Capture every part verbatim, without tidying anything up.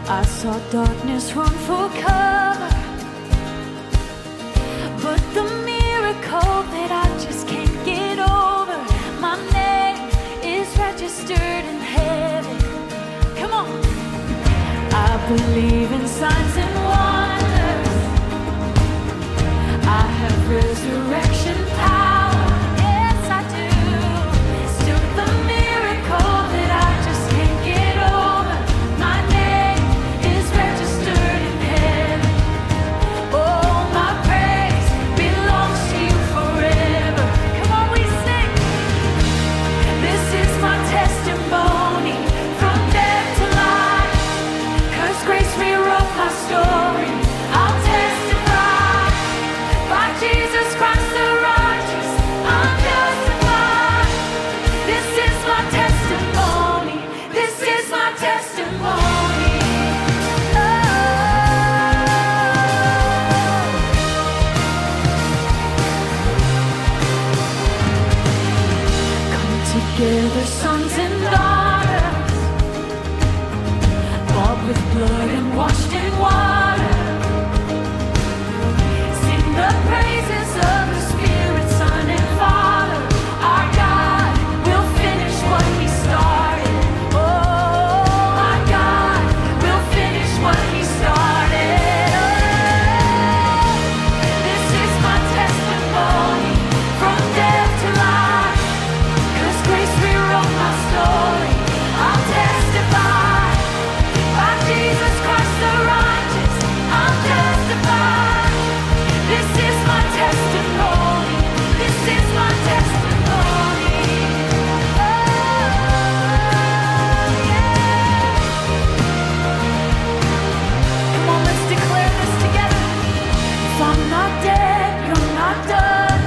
I saw darkness run for cover, but the miracle that I just can't get over, my name is registered in heaven. Come on. I believe in signs and wonders. I have resurrection power. Yes, I do. Still the miracle that I just can't get over, my name is registered in heaven. Oh, my praise belongs to you forever. Come on, we sing. This is my testimony from death to life. 'Cause grace rewrote my story. I'll testify. By Jesus Christ the righteous, I'm justified. This is my testimony. This is my testimony. Oh. Come together, sons and daughters, bought with blood and washed in water. Sing the praises of the Spirit, Son and Father. Our God will finish what He started. Oh, our God will finish what He started. Oh, this is my testimony from death to life. 'Cause grace rewrote my story. I'll testify. By Jesus Christ the righteous, I'm justified. This is my testimony. This is my testimony. Oh, yeah. Come on, let's declare this together. If I'm not dead, you're not done.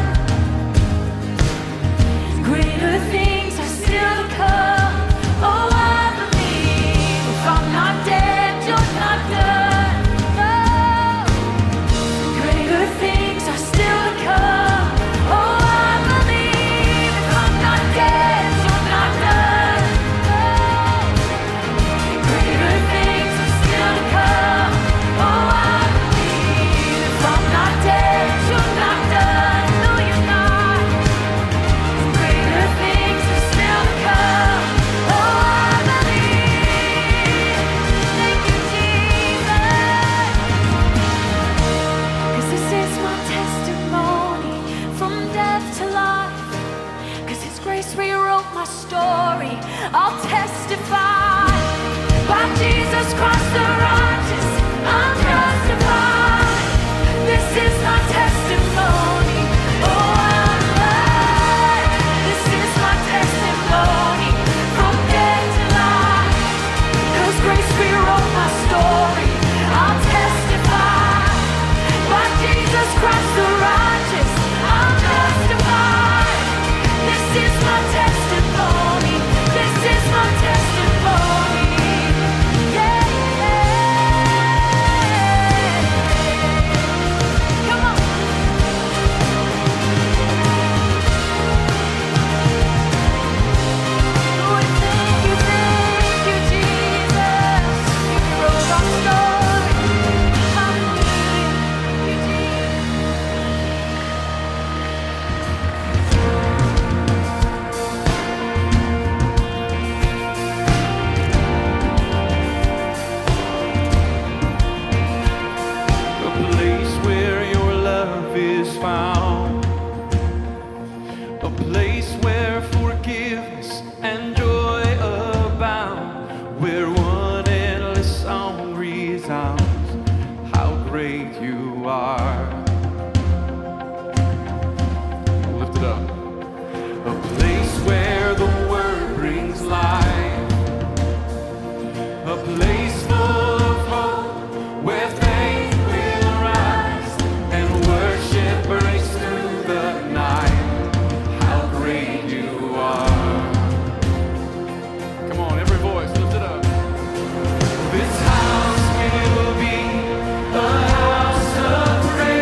Greater things are still to come. Oh, I believe. If I'm not dead, you're not done. No. Greater things are still to come. Oh, I believe. If I'm not dead, you're not done. No. Greater things are still to come. Oh, I believe. If I'm not dead, you're not done. No, you're not. Greater things are still to come. Oh, I believe. Thank you, Jesus. 'Cause this is my testimony from death to life. 'Cause His grace rewrote my story. I'll testify. By Jesus Christ the righteous, I'm justified. This is my testimony. Oh, I'm alive. This is my testimony from death to life. 'Cause grace rewrote my story. I'll testify. By Jesus Christ the righteous, I'm justified. This is my testimony. This is my testimony. Yeah, yeah. Come on. Lord, thank you, thank you, Jesus. You wrote our story. Hallelujah. Thank you, Jesus. A place where your love is found, a place where forgiveness and joy abound, where one endless song resounds, how great you are. Lift it up. A place where the word brings life, a place full of hope, where faith will rise and worship breaks through the night. How great you are. Come on, every voice, lift it up. This house will be a house of praise.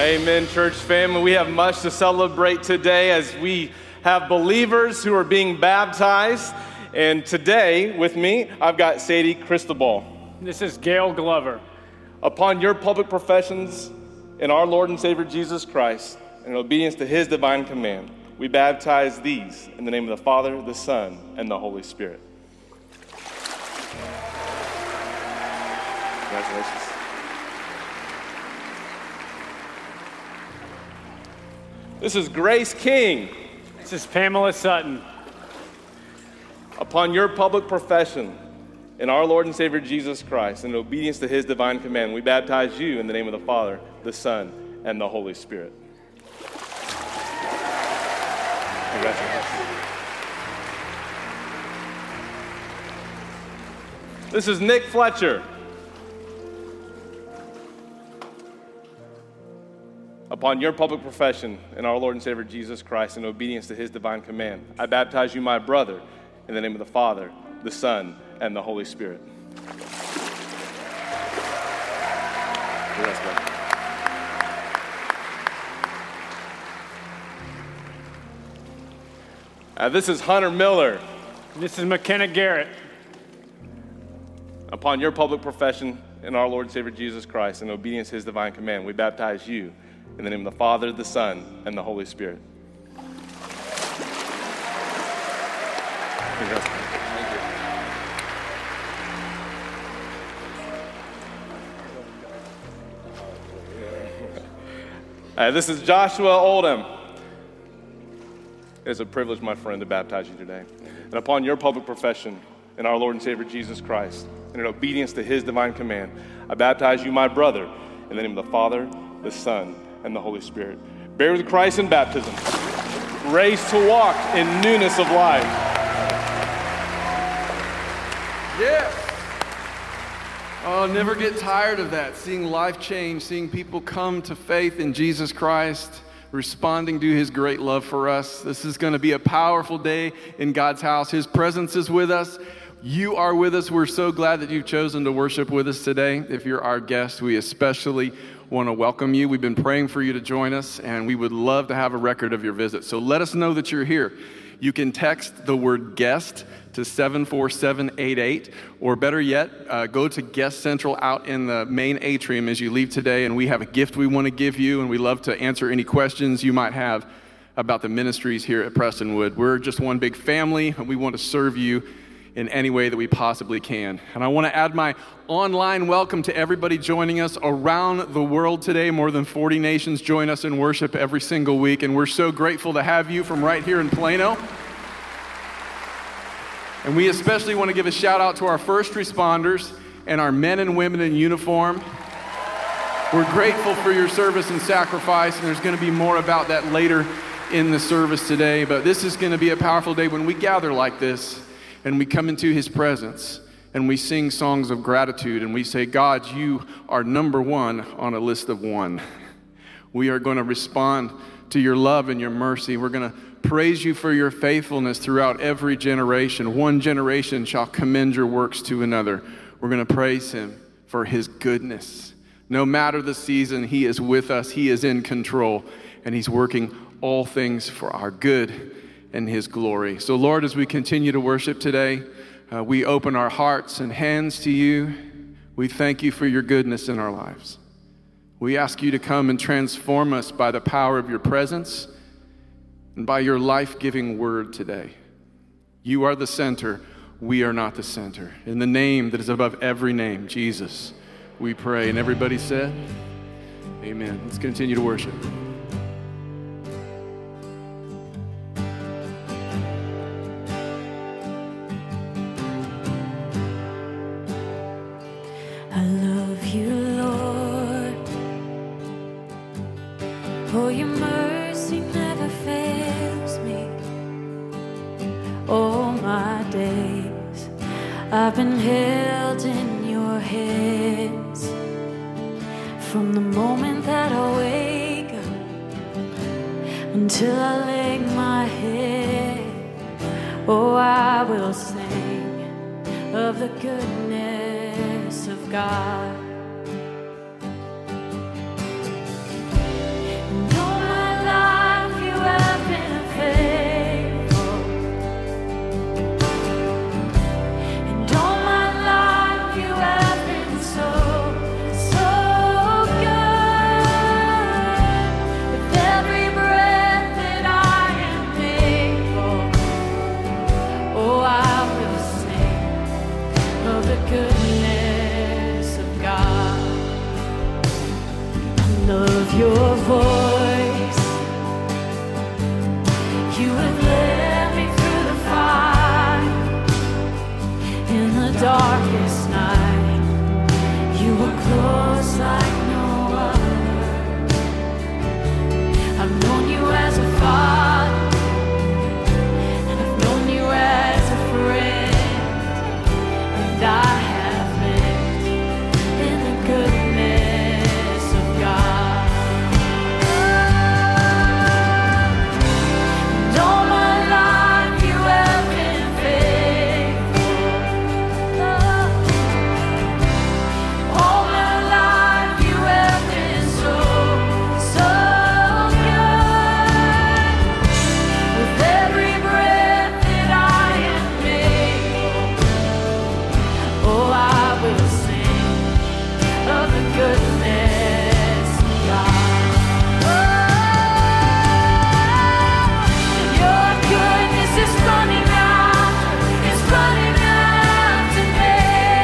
Amen, church family. We have much to celebrate today as we have believers who are being baptized. And today, with me, I've got Sadie Cristobal. This is Gail Glover. Upon your public professions in our Lord and Savior Jesus Christ, and in obedience to his divine command, we baptize these in the name of the Father, the Son, and the Holy Spirit. Congratulations. This is Grace King. This is Pamela Sutton. Upon your public profession in our Lord and Savior Jesus Christ, in obedience to his divine command, we baptize you in the name of the Father, the Son, and the Holy Spirit. Congratulations. This is Nick Fletcher. Upon your public profession in our Lord and Savior Jesus Christ, in obedience to his divine command, I baptize you, my brother, in the name of the Father, the Son, and the Holy Spirit. Uh, this is Hunter Miller. This is McKenna Garrett. Upon your public profession in our Lord and Savior Jesus Christ, in obedience to his divine command, we baptize you in the name of the Father, the Son, and the Holy Spirit. Congrats. Thank you. Uh, this is Joshua Oldham. It is a privilege, my friend, to baptize you today. And upon your public profession in our Lord and Savior Jesus Christ, and in obedience to his divine command, I baptize you, my brother, in the name of the Father, the Son, and the Holy Spirit. Buried with Christ in baptism, raised to walk in newness of life. Yes. Oh, never get tired of that. Seeing life change, seeing people come to faith in Jesus Christ, responding to his great love for us. This is going to be a powerful day in God's house. His presence is with us. You are with us. We're so glad that you've chosen to worship with us today. If you're our guest, we especially want to welcome you. We've been praying for you to join us, and we would love to have a record of your visit. So let us know that you're here. You can text the word guest to seven four seven eight eight, or better yet, uh, go to Guest Central out in the main atrium as you leave today, and we have a gift we want to give you, and we love to answer any questions you might have about the ministries here at Prestonwood. We're just one big family, and we want to serve you in any way that we possibly can. And I want to add my online welcome to everybody joining us around the world today. More than forty nations join us in worship every single week, and we're so grateful to have you from right here in Plano. And we especially want to give a shout out to our first responders and our men and women in uniform. We're grateful for your service and sacrifice, and there's going to be more about that later in the service today. But this is going to be a powerful day when we gather like this, and we come into his presence, and we sing songs of gratitude, and we say, God, you are number one on a list of one. We are going to respond to your love and your mercy. We're going to praise you for your faithfulness throughout every generation. One generation shall commend your works to another. We're going to praise him for his goodness. No matter the season, he is with us. He is in control, and he's working all things for our good and his glory. So Lord, as we continue to worship today, uh, we open our hearts and hands to you. We thank you for your goodness in our lives. We ask you to come and transform us by the power of your presence and by your life-giving word today. You are the center. We are not the center. In the name that is above every name, Jesus, we pray. And everybody said, amen. Let's continue to worship. I love you, Lord, for your mercy never fails me. All my days I've been held in your hands. From the moment that I wake up until I lay my head, oh, I will sing of the goodness of God. your voice. You would let me through the fire in the darkest night. You were close like no other. I've known you as a father, and I've known you as a friend, and I have lived in the goodness of God. And all my life you have been faithful. All my life you have been so, so good. With every breath that I am able, oh, I will sing of the goodness of God. Oh, your goodness is running after, is running after me.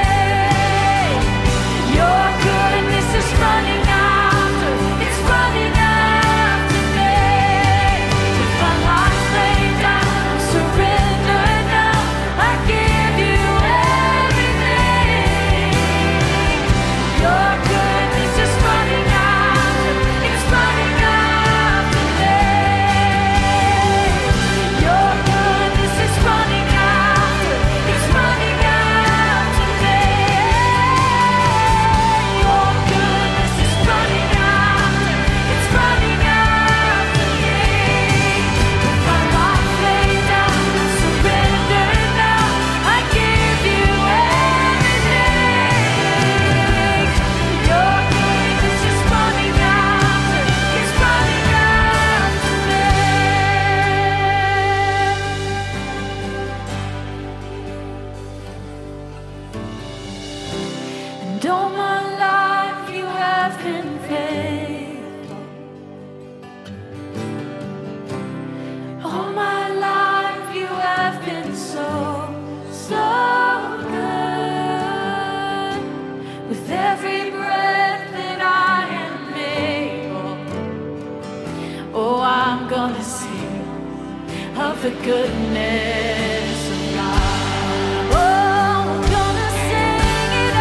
Your goodness is running after, it's running after me. With my life laid down, surrender now, I give you everything. Your goodness is running after, it's running after me. Your goodness is running after, it's running after me. Your goodness is running after, it's running after me. With my life laid down, surrender now, I give you everything. Your goodness is running after, it's running after me. And all my life you have been faithful. All my life you have been so, so good. With every breath that I am able, oh, I'm gonna sing of the goodness of God. Oh, I'm gonna sing it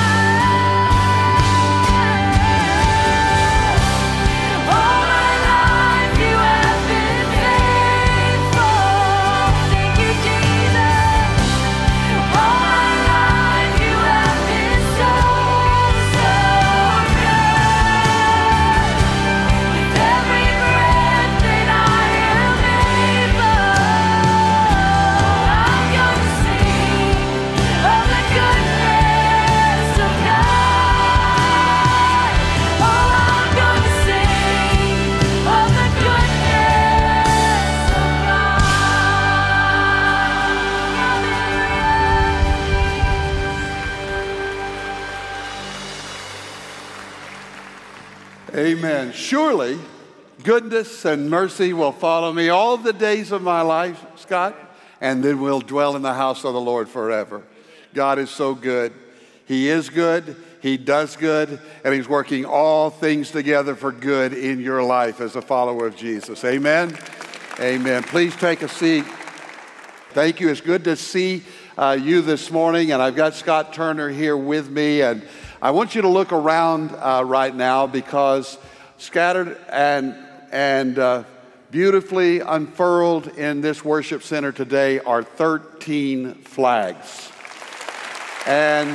out. All my life you have been faithful. Thank you, Jesus. All my life you have been so, so good. With every breath that I am able, I'm gonna sing of the goodness of God. Oh, I'm gonna sing of the goodness of God. Amen. Surely goodness and mercy will follow me all the days of my life, Scott, and then we'll dwell in the house of the Lord forever. God is so good. He is good, He does good, and He's working all things together for good in your life as a follower of Jesus. Amen. Amen. Please take a seat. Thank you. It's good to see uh, you this morning, and I've got Scott Turner here with me, and I want you to look around uh, right now, because scattered and and uh, beautifully unfurled in this worship center today are thirteen flags. And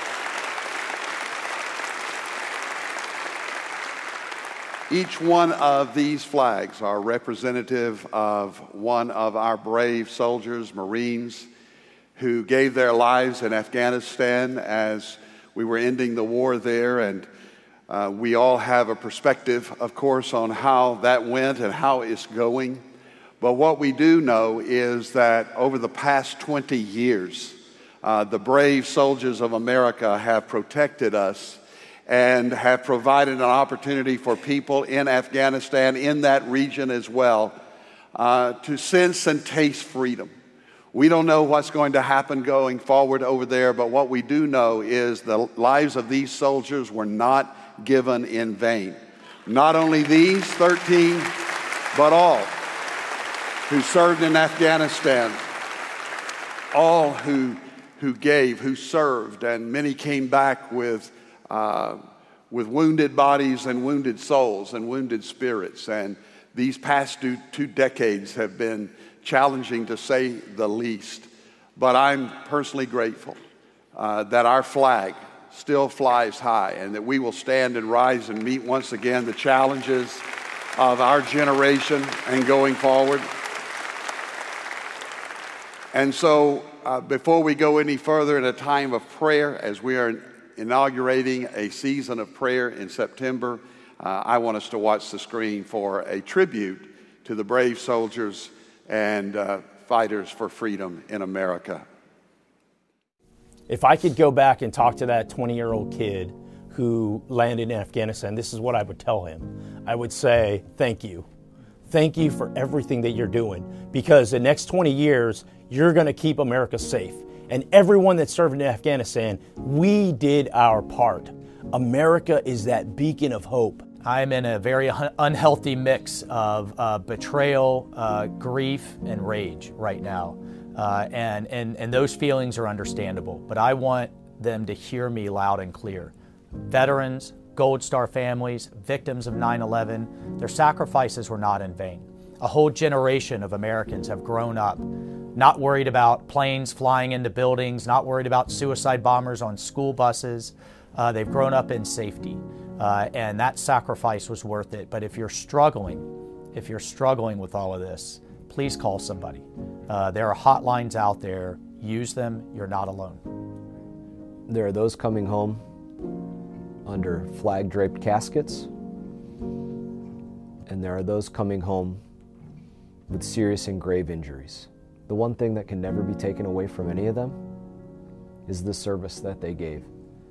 each one of these flags are representative of one of our brave soldiers, Marines, who gave their lives in Afghanistan as we were ending the war there. And uh, we all have a perspective, of course, on how that went and how it's going. But what we do know is that over the past twenty years, uh, the brave soldiers of America have protected us and have provided an opportunity for people in Afghanistan, in that region as well, uh, to sense and taste freedom. We don't know what's going to happen going forward over there, but what we do know is the lives of these soldiers were not given in vain. Not only these thirteen, but all who served in Afghanistan, all who, who gave, who served, and many came back with, uh, with wounded bodies and wounded souls and wounded spirits. And these past two, two decades have been challenging, to say the least. But I'm personally grateful uh, that our flag still flies high, and that we will stand and rise and meet once again the challenges of our generation and going forward. And so uh, before we go any further in a time of prayer, as we are inaugurating a season of prayer in September, uh, I want us to watch the screen for a tribute to the brave soldiers and uh, fighters for freedom in America. If I could go back and talk to that twenty-year-old kid who landed in Afghanistan, this is what I would tell him. I would say, thank you. Thank you for everything that you're doing, because the next twenty years, you're going to keep America safe. And everyone that served in Afghanistan, we did our part. America is that beacon of hope. I'm in a very un- unhealthy mix of uh, betrayal, uh, grief, and rage right now. Uh, and, and, and those feelings are understandable, but I want them to hear me loud and clear. Veterans, Gold Star families, victims of nine eleven, their sacrifices were not in vain. A whole generation of Americans have grown up not worried about planes flying into buildings, not worried about suicide bombers on school buses. Uh, they've grown up in safety, uh, and that sacrifice was worth it. But if you're struggling, if you're struggling with all of this, please call somebody. Uh, there are hotlines out there. Use them. You're not alone. There are those coming home under flag-draped caskets, and there are those coming home with serious and grave injuries. The one thing that can never be taken away from any of them is the service that they gave.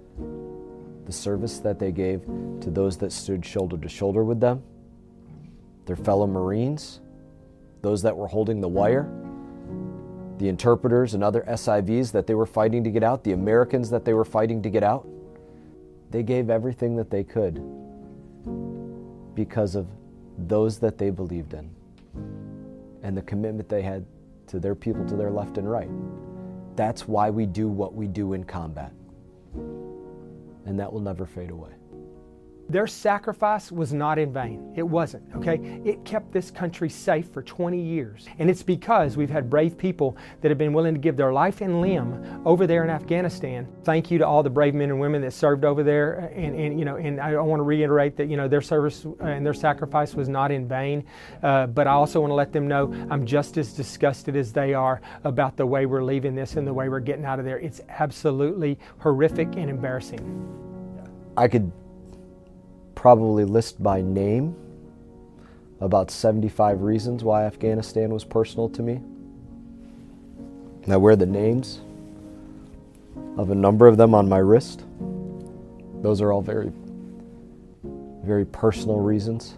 The service that they gave to those that stood shoulder to shoulder with them, their fellow Marines, those that were holding the wire, the interpreters and other S I Vs that they were fighting to get out, the Americans that they were fighting to get out. They gave everything that they could because of those that they believed in and the commitment they had to their people to their left and right. That's why we do what we do in combat, and that will never fade away. Their sacrifice was not in vain. It wasn't, okay? It kept this country safe for twenty years. And it's because we've had brave people that have been willing to give their life and limb over there in Afghanistan. Thank you to all the brave men and women that served over there. And, and you know, and I want to reiterate that, you know, their service and their sacrifice was not in vain. Uh, but I also want to let them know I'm just as disgusted as they are about the way we're leaving this and the way we're getting out of there. It's absolutely horrific and embarrassing. I could probably list by name about seventy-five reasons why Afghanistan was personal to me. And I wear the names of a number of them on my wrist. Those are all very, very personal reasons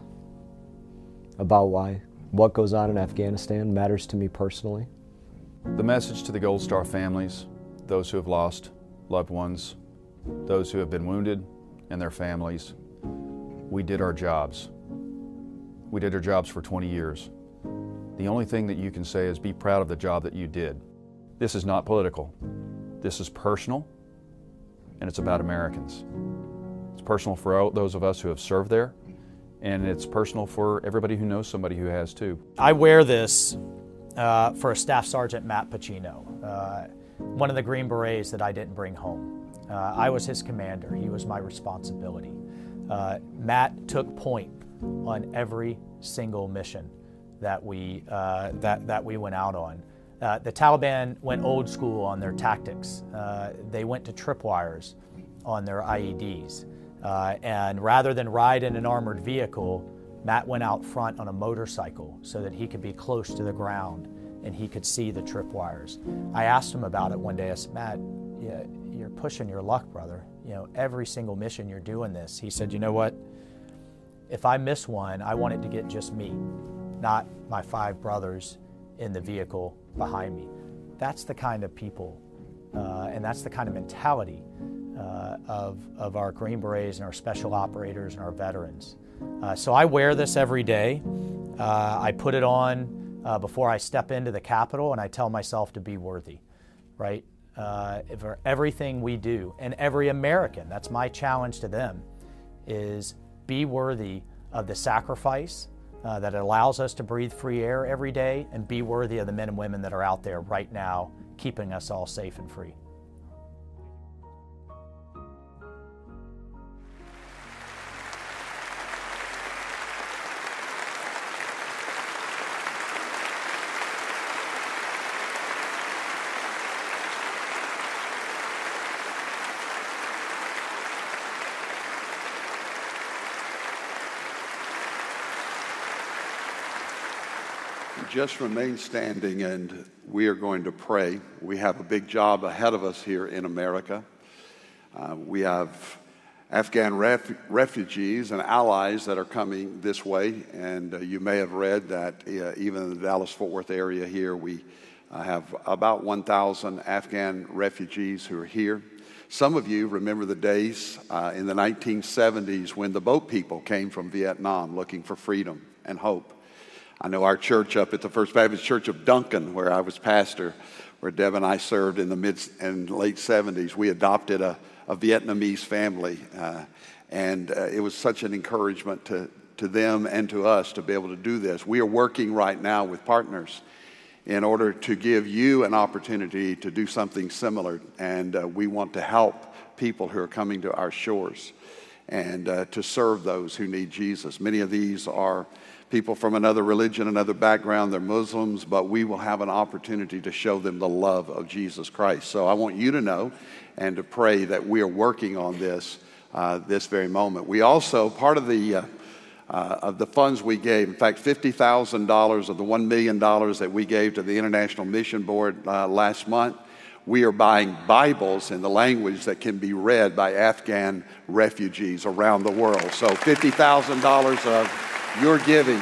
about why what goes on in Afghanistan matters to me personally. The message to the Gold Star families, those who have lost loved ones, those who have been wounded, and their families. We did our jobs. We did our jobs for twenty years. The only thing that you can say is be proud of the job that you did. This is not political. This is personal, and it's about Americans. It's personal for those of us who have served there, and it's personal for everybody who knows somebody who has too. I wear this uh, for a Staff Sergeant Matt Pacino, uh, one of the Green Berets that I didn't bring home. Uh, I was his commander. He was my responsibility. Uh, Matt took point on every single mission that we uh, that that we went out on. Uh, the Taliban went old school on their tactics. Uh, they went to tripwires on their I E Ds, uh, and rather than ride in an armored vehicle, Matt went out front on a motorcycle so that he could be close to the ground and he could see the tripwires. I asked him about it one day. I said, Matt, yeah, you're pushing your luck, brother. You know, every single mission you're doing this. He said, you know what? If I miss one, I want it to get just me, not my five brothers in the vehicle behind me. That's the kind of people, uh, and that's the kind of mentality uh, of, of our Green Berets and our special operators and our veterans. Uh, so I wear this every day. Uh, I put it on uh, before I step into the Capitol, and I tell myself to be worthy, right? Uh, for everything we do, and every American, that's my challenge to them, is be worthy of the sacrifice uh, that allows us to breathe free air every day, and be worthy of the men and women that are out there right now keeping us all safe and free. Just remain standing, and we are going to pray. We have a big job ahead of us here in America. Uh, we have Afghan ref- refugees and allies that are coming this way, and uh, you may have read that uh, even in the Dallas-Fort Worth area here, we uh, have about one thousand Afghan refugees who are here. Some of you remember the days uh, in the nineteen seventies when the boat people came from Vietnam looking for freedom and hope. I know our church up at the First Baptist Church of Duncan, where I was pastor, where Deb and I served in the mid and late seventies, we adopted a, a Vietnamese family. Uh, and uh, it was such an encouragement to, to them and to us to be able to do this. We are working right now with partners in order to give you an opportunity to do something similar. And uh, we want to help people who are coming to our shores and uh, to serve those who need Jesus. Many of these are people from another religion, another background. They're Muslims, but we will have an opportunity to show them the love of Jesus Christ. So I want you to know and to pray that we are working on this uh, this very moment. We also, part of the uh, uh, of the funds we gave, in fact, fifty thousand dollars of the one million dollars that we gave to the International Mission Board uh, last month, we are buying Bibles in the language that can be read by Afghan refugees around the world. So fifty thousand dollars of your giving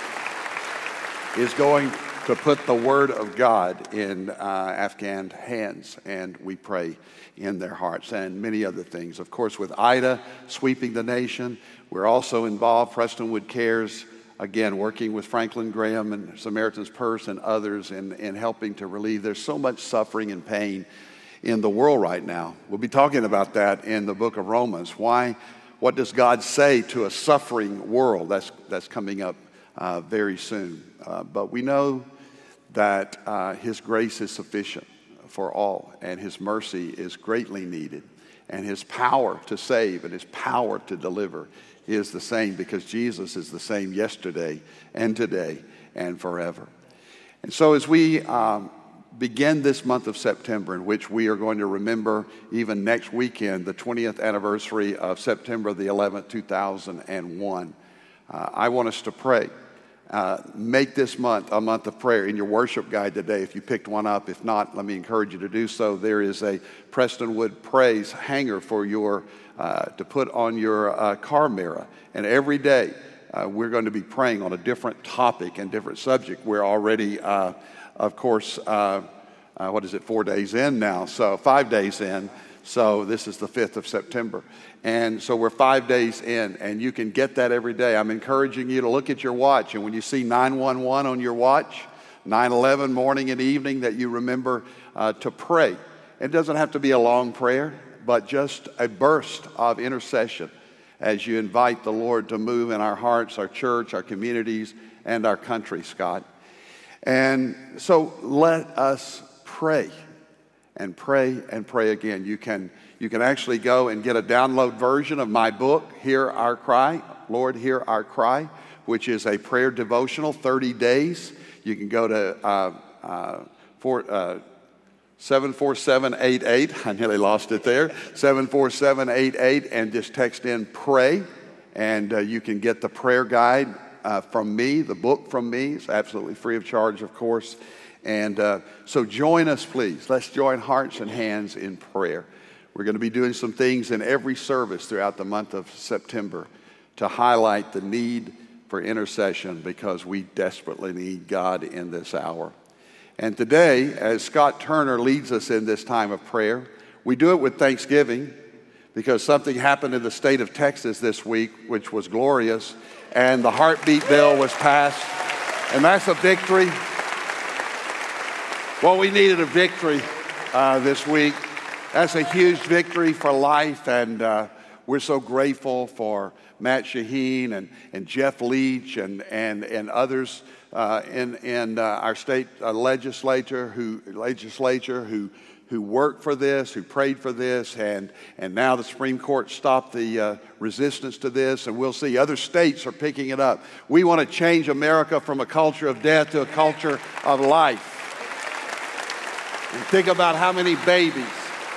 is going to put the Word of God in uh, Afghan hands, and we pray in their hearts, and many other things. Of course, with Ida sweeping the nation, we're also involved, Prestonwood Cares, again, working with Franklin Graham and Samaritan's Purse and others in, in helping to relieve. There's so much suffering and pain in the world right now. We'll be talking about that in the book of Romans. Why? What does God say to a suffering world? That's, that's coming up uh, very soon. Uh, but we know that uh, His grace is sufficient for all, and His mercy is greatly needed. And His power to save and His power to deliver is the same, because Jesus is the same yesterday and today and forever. And so as we um, begin this month of September, in which we are going to remember even next weekend the twentieth anniversary of September the eleventh, two thousand one. Uh, I want us to pray. Uh, make this month a month of prayer. In your worship guide today, if you picked one up, if not, let me encourage you to do so. There is a Prestonwood Praise hanger for your uh, to put on your uh, car mirror, and every day uh, we're going to be praying on a different topic and different subject. We're already uh, Of course, uh, uh, what is it, four days in now, so five days in. So this is the fifth of September. And so we're five days in, and you can get that every day. I'm encouraging you to look at your watch, and when you see nine one one on your watch, nine eleven morning and evening, that you remember uh, to pray. It doesn't have to be a long prayer, but just a burst of intercession as you invite the Lord to move in our hearts, our church, our communities, and our country, Scott. And so let us pray and pray and pray again. You can, you can actually go and get a download version of my book, Hear Our Cry, Lord, Hear Our Cry, which is a prayer devotional, thirty days. You can go to uh, uh, for, uh, seven four seven eight eight, I nearly lost it there, seven four seven eight eight, and just text in pray, and uh, you can get the prayer guide Uh, from me, the book from me. It's absolutely free of charge, of course. And uh, so join us, please. Let's join hearts and hands in prayer. We're going to be doing some things in every service throughout the month of September to highlight the need for intercession, because we desperately need God in this hour. And today, as Scott Turner leads us in this time of prayer, we do it with thanksgiving, because something happened in the state of Texas this week, which was glorious, and the heartbeat bill was passed, and that's a victory. Well, we needed a victory uh, this week. That's a huge victory for life, and uh, we're so grateful for Matt Shaheen and, and Jeff Leach and, and, and others uh, in, in uh, our state uh, legislature who legislature who who worked for this, who prayed for this, and, and now the Supreme Court stopped the uh, resistance to this, and we'll see other states are picking it up. We want to change America from a culture of death to a culture of life. And think about how many babies.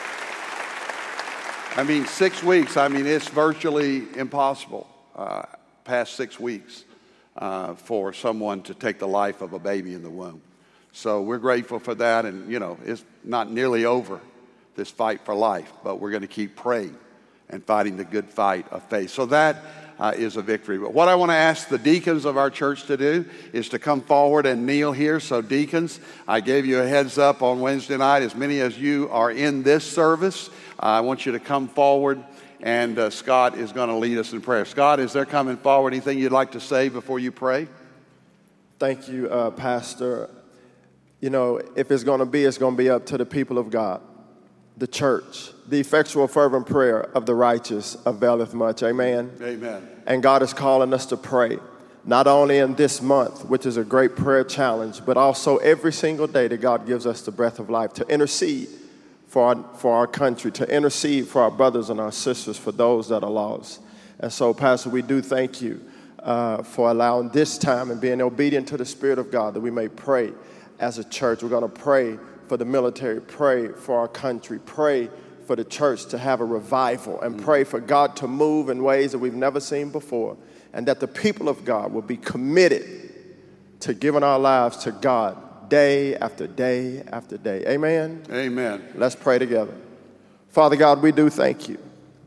I mean, six weeks, I mean, it's virtually impossible uh, past six weeks uh, for someone to take the life of a baby in the womb. So we're grateful for that, and, you know, it's not nearly over, this fight for life, but we're going to keep praying and fighting the good fight of faith. So that uh, is a victory. But what I want to ask the deacons of our church to do is to come forward and kneel here. So deacons, I gave you a heads up on Wednesday night. As many as you are in this service, uh, I want you to come forward, and uh, Scott is going to lead us in prayer. Scott, is there coming forward anything you'd like to say before you pray? Thank you, uh, Pastor. You know, if it's going to be, it's going to be up to the people of God, the church. The effectual fervent prayer of the righteous availeth much. Amen? Amen. And God is calling us to pray, not only in this month, which is a great prayer challenge, but also every single day that God gives us the breath of life, to intercede for our, for our country, to intercede for our brothers and our sisters, for those that are lost. And so, Pastor, we do thank you uh, for allowing this time and being obedient to the Spirit of God, that we may pray as a church. We're going to pray for the military, pray for our country, pray for the church to have a revival, and pray for God to move in ways that we've never seen before, and that the people of God will be committed to giving our lives to God day after day after day. Amen? Amen. Let's pray together. Father God, we do thank you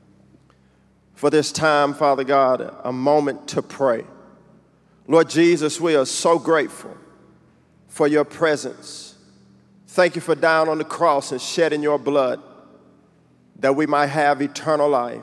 for this time, Father God, a moment to pray. Lord Jesus, we are so grateful for your presence. Thank you for dying on the cross and shedding your blood that we might have eternal life.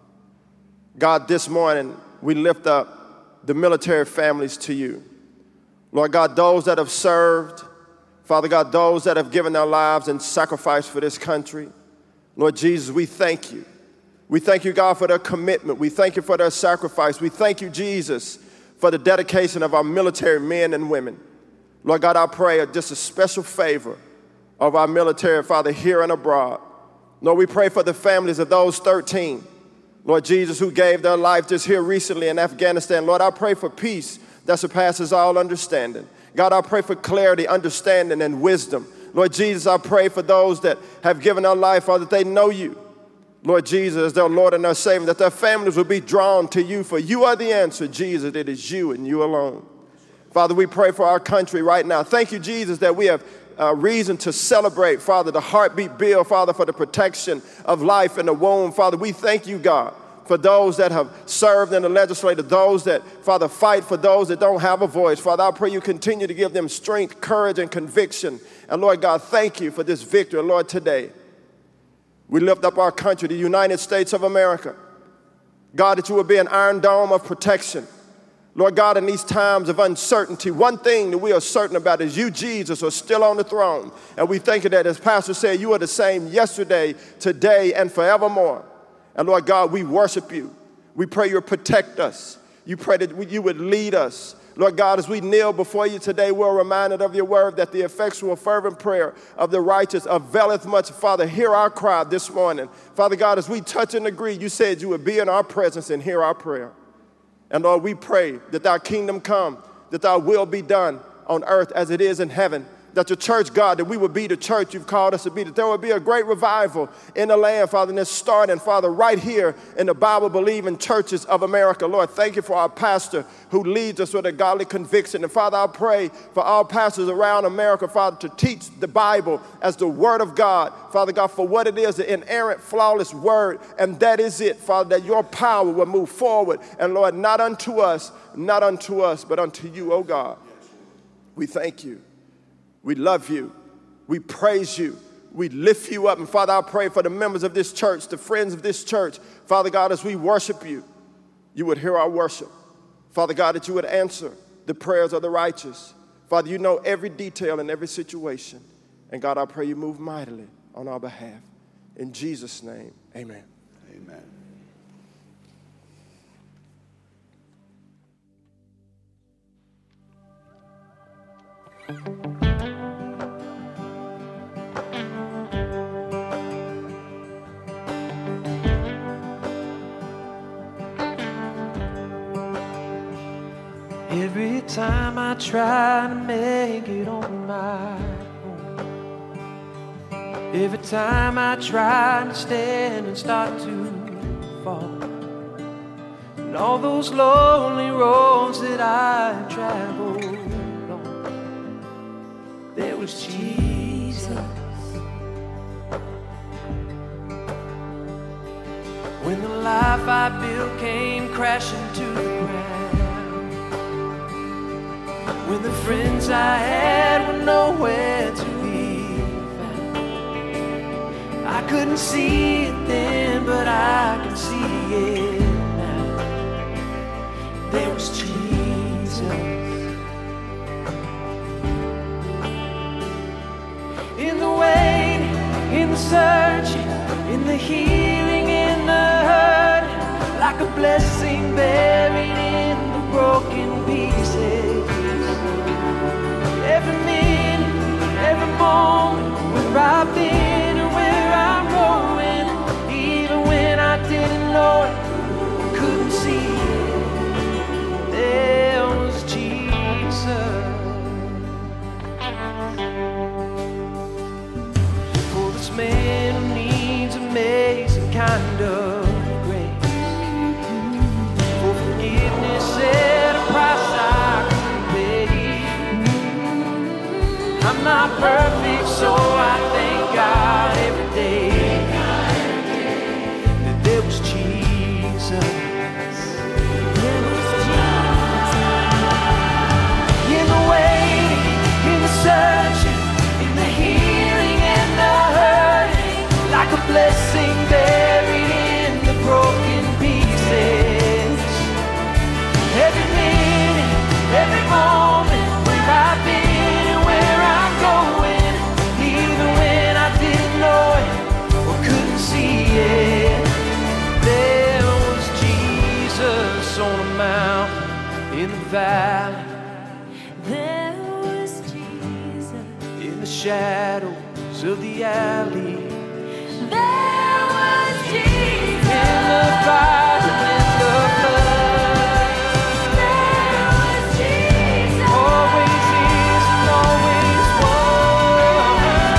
God, this morning we lift up the military families to you. Lord God, those that have served, Father God, those that have given their lives and sacrificed for this country. Lord Jesus, we thank you. We thank you, God, for their commitment. We thank you for their sacrifice. We thank you, Jesus, for the dedication of our military men and women. Lord God, I pray just a special favor of our military, Father, here and abroad. Lord, we pray for the families of those thirteen, Lord Jesus, who gave their life just here recently in Afghanistan. Lord, I pray for peace that surpasses all understanding. God, I pray for clarity, understanding, and wisdom. Lord Jesus, I pray for those that have given their life, Father, that they know you, Lord Jesus, as their Lord and their Savior, that their families will be drawn to you, for you are the answer, Jesus. It is you and you alone. Father, we pray for our country right now. Thank you, Jesus, that we have uh, reason to celebrate, Father, the heartbeat bill, Father, for the protection of life in the womb. Father, we thank you, God, for those that have served in the legislature, those that, Father, fight for those that don't have a voice. Father, I pray you continue to give them strength, courage, and conviction. And Lord God, thank you for this victory. Lord, today, we lift up our country, the United States of America. God, that you will be an iron dome of protection. Lord God, in these times of uncertainty, one thing that we are certain about is you, Jesus, are still on the throne. And we thank you that, as Pastor said, you are the same yesterday, today, and forevermore. And Lord God, we worship you. We pray you protect us. You pray that you would lead us. Lord God, as we kneel before you today, we're reminded of your word that the effectual fervent prayer of the righteous availeth much. Father, hear our cry this morning. Father God, as we touch and agree, you said you would be in our presence and hear our prayer. And Lord, we pray that thy kingdom come, that thy will be done on earth as it is in heaven. That your church, God, that we would be the church you've called us to be, that there would be a great revival in the land, Father, and it's starting, Father, right here in the Bible-believing churches of America. Lord, thank you for our pastor who leads us with a godly conviction. And Father, I pray for all pastors around America, Father, to teach the Bible as the word of God, Father God, for what it is, the inerrant, flawless word. And that is it, Father, that your power will move forward. And Lord, not unto us, not unto us, but unto you, oh God. We thank you. We love you. We praise you. We lift you up. And Father, I pray for the members of this church, the friends of this church. Father God, as we worship you, you would hear our worship. Father God, that you would answer the prayers of the righteous. Father, you know every detail in every situation. And God, I pray you move mightily on our behalf. In Jesus' name, amen. Amen. Every time I try to make it on my own, every time I try to stand and start to fall, and all those lonely roads that I traveled on, there was Jesus. When the life I built came crashing to the ground, when the friends I had were nowhere to be found, I couldn't see it then, but I can see it now. There was Jesus. In the waiting, in the searching, in the healing, in the hurt, like a blessing buried in the broken pieces. Every minute, every moment, where I've been and where I'm going, even when I didn't know it, couldn't see it, there was Jesus. For this man who needs amazing kind of grace, for forgiveness at a price I I'm not perfect, so I thank God every day that there was Jesus. There was Jesus. In the waiting, in the searching, in the healing and the hurting, like a blessing buried in the broken pieces. Every minute, every moment, where I've been. There was Jesus on a mountain in the valley. There was Jesus in the shadows of the alley. There was Jesus in the fire and in the blood. There was Jesus always is and always was.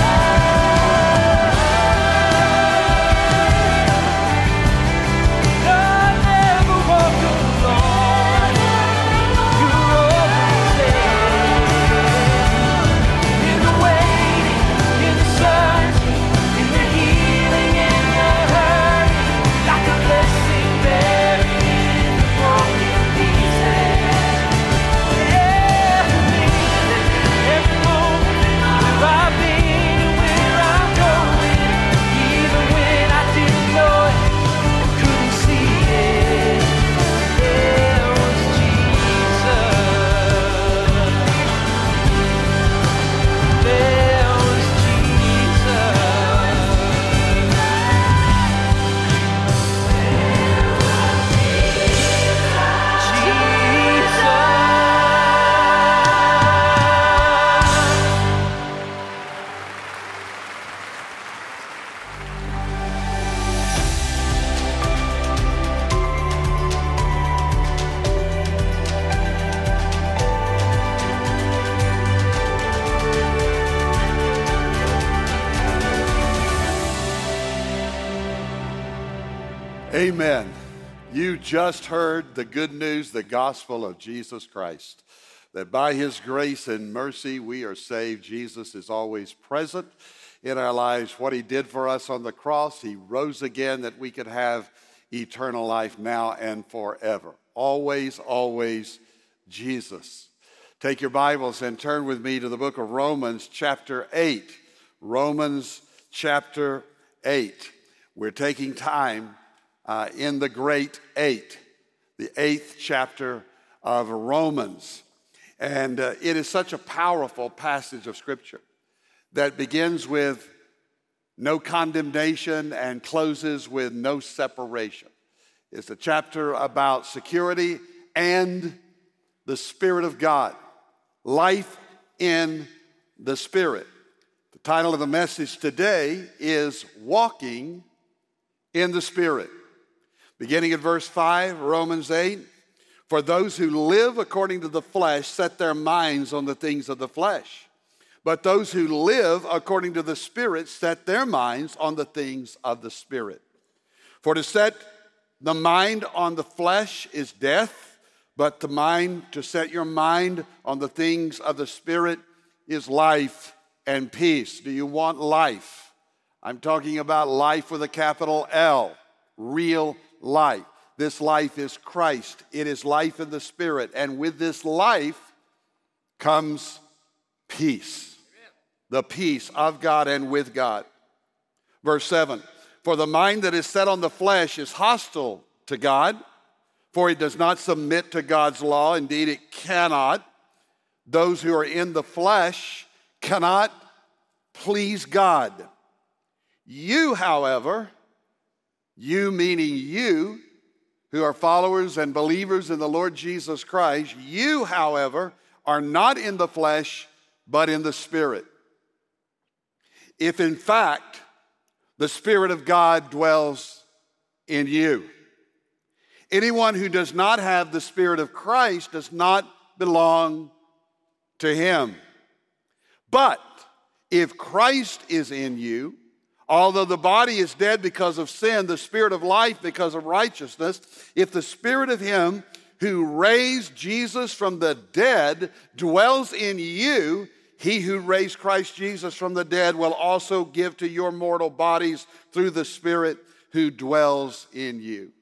Amen. You just heard the good news, the gospel of Jesus Christ, that by his grace and mercy we are saved. Jesus is always present in our lives. What he did for us on the cross, he rose again that we could have eternal life now and forever. Always, always Jesus. Take your Bibles and turn with me to the book of Romans chapter eight. Romans chapter eight. We're taking time uh, in the great eight, the eighth chapter of Romans. And uh, it is such a powerful passage of Scripture that begins with no condemnation and closes with no separation. It's a chapter about security and the Spirit of God, life in the Spirit. The title of the message today is Walking in the Spirit. Beginning at verse five, Romans eight, for those who live according to the flesh set their minds on the things of the flesh. But those who live according to the Spirit set their minds on the things of the Spirit. For to set the mind on the flesh is death, but the mind, to set your mind on the things of the Spirit is life and peace. Do you want life? I'm talking about life with a capital L, real life. This life is Christ. It is life in the Spirit. And with this life comes peace. The peace of God and with God. Verse seven, for the mind that is set on the flesh is hostile to God, for it does not submit to God's law. Indeed, it cannot. Those who are in the flesh cannot please God. You, however, you meaning you, who are followers and believers in the Lord Jesus Christ, you, however, are not in the flesh, but in the Spirit. If in fact the Spirit of God dwells in you. Anyone who does not have the Spirit of Christ does not belong to him. But if Christ is in you, although the body is dead because of sin, the Spirit of life because of righteousness, if the Spirit of him who raised Jesus from the dead dwells in you, he who raised Christ Jesus from the dead will also give to your mortal bodies through the Spirit who dwells in you.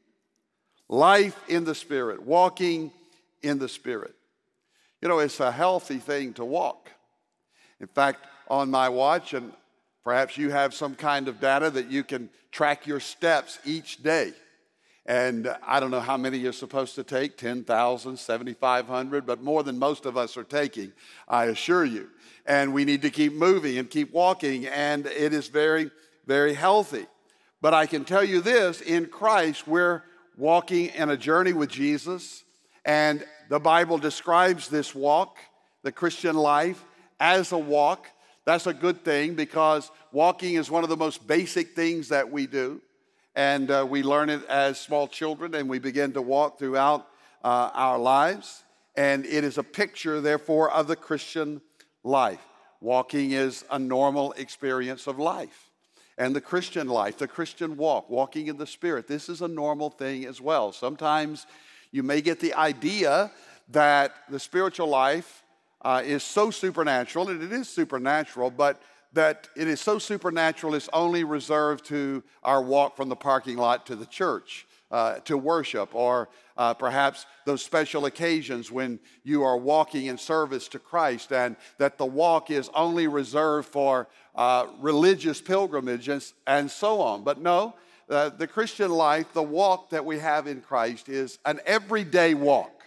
Life in the Spirit, walking in the Spirit. You know, it's a healthy thing to walk. In fact, on my watch, and perhaps you have some kind of data that you can track your steps each day. And I don't know how many you're supposed to take, ten thousand, seventy-five hundred, but more than most of us are taking, I assure you. And we need to keep moving and keep walking, and it is very, very healthy. But I can tell you this, in Christ, we're walking in a journey with Jesus, and the Bible describes this walk, the Christian life, as a walk. That's a good thing because walking is one of the most basic things that we do. And uh, we learn it as small children and we begin to walk throughout uh, our lives. And it is a picture, therefore, of the Christian life. Walking is a normal experience of life. And the Christian life, the Christian walk, walking in the Spirit, this is a normal thing as well. Sometimes you may get the idea that the spiritual life Uh, is so supernatural, and it is supernatural, but that it is so supernatural it's only reserved to our walk from the parking lot to the church uh, to worship, or uh, perhaps those special occasions when you are walking in service to Christ, and that the walk is only reserved for uh, religious pilgrimages and so on. But no, uh, the Christian life, the walk that we have in Christ is an everyday walk.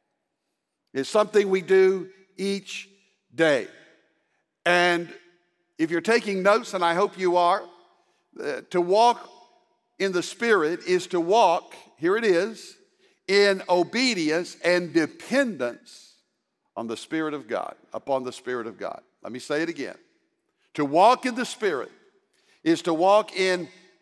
It's something we do each day. And if you're taking notes, and I hope you are, uh, to walk in the Spirit is to walk, here it is, in obedience and dependence on the Spirit of God, upon the Spirit of God. Let me say it again. To walk in the Spirit is to walk in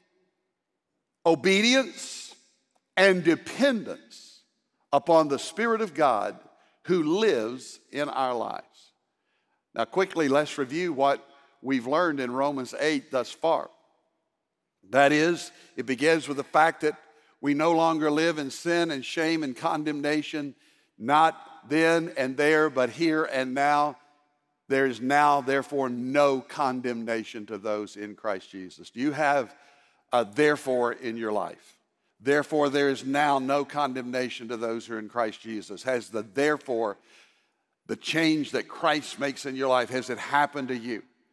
obedience and dependence upon the Spirit of God who lives in our lives. Now quickly, let's review what we've learned in Romans eight thus far. That is, it begins with the fact that we no longer live in sin and shame and condemnation, not then and there, but here and now. There is now, therefore, no condemnation to those in Christ Jesus. Do you have a therefore in your life? Therefore, there is now no condemnation to those who are in Christ Jesus. Has the therefore, the change that Christ makes in your life, has it happened to you?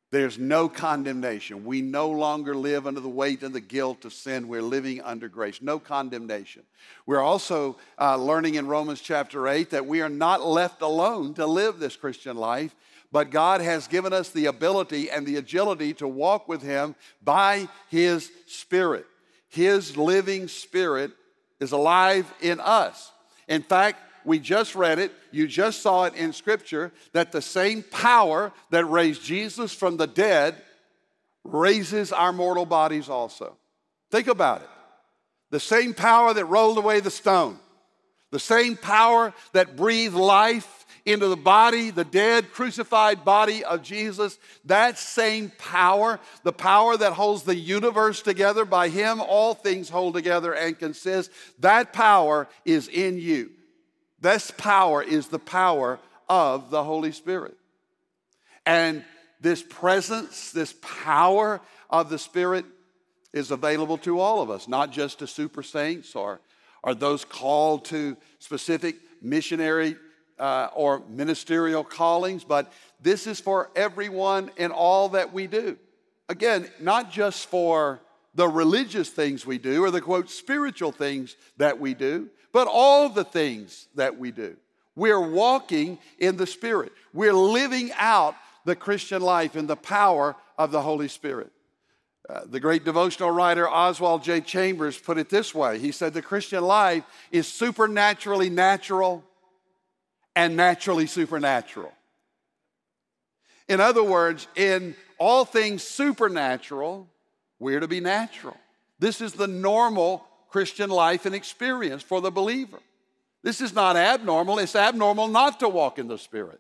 There's no condemnation. We no longer live under the weight and the guilt of sin. We're living under grace. No condemnation. We're also uh, learning in Romans chapter eight that we are not left alone to live this Christian life, but God has given us the ability and the agility to walk with Him by His Spirit. His living Spirit is alive in us. In fact, we just read it, you just saw it in Scripture, that the same power that raised Jesus from the dead raises our mortal bodies also. Think about it. The same power that rolled away the stone, the same power that breathed life into the body, the dead, crucified body of Jesus, that same power, the power that holds the universe together, by Him all things hold together and consist, that power is in you. This power is the power of the Holy Spirit. And this presence, this power of the Spirit is available to all of us, not just to super saints or, or those called to specific missionary uh, or ministerial callings, but this is for everyone in all that we do. Again, not just for the religious things we do or the, quote, spiritual things that we do, but all the things that we do. We're walking in the Spirit. We're living out the Christian life in the power of the Holy Spirit. Uh, the great devotional writer Oswald J. Chambers put it this way. He said, the Christian life is supernaturally natural and naturally supernatural. In other words, in all things supernatural, we're to be natural. This is the normal Christian life and experience for the believer. This is not abnormal. It's abnormal not to walk in the Spirit.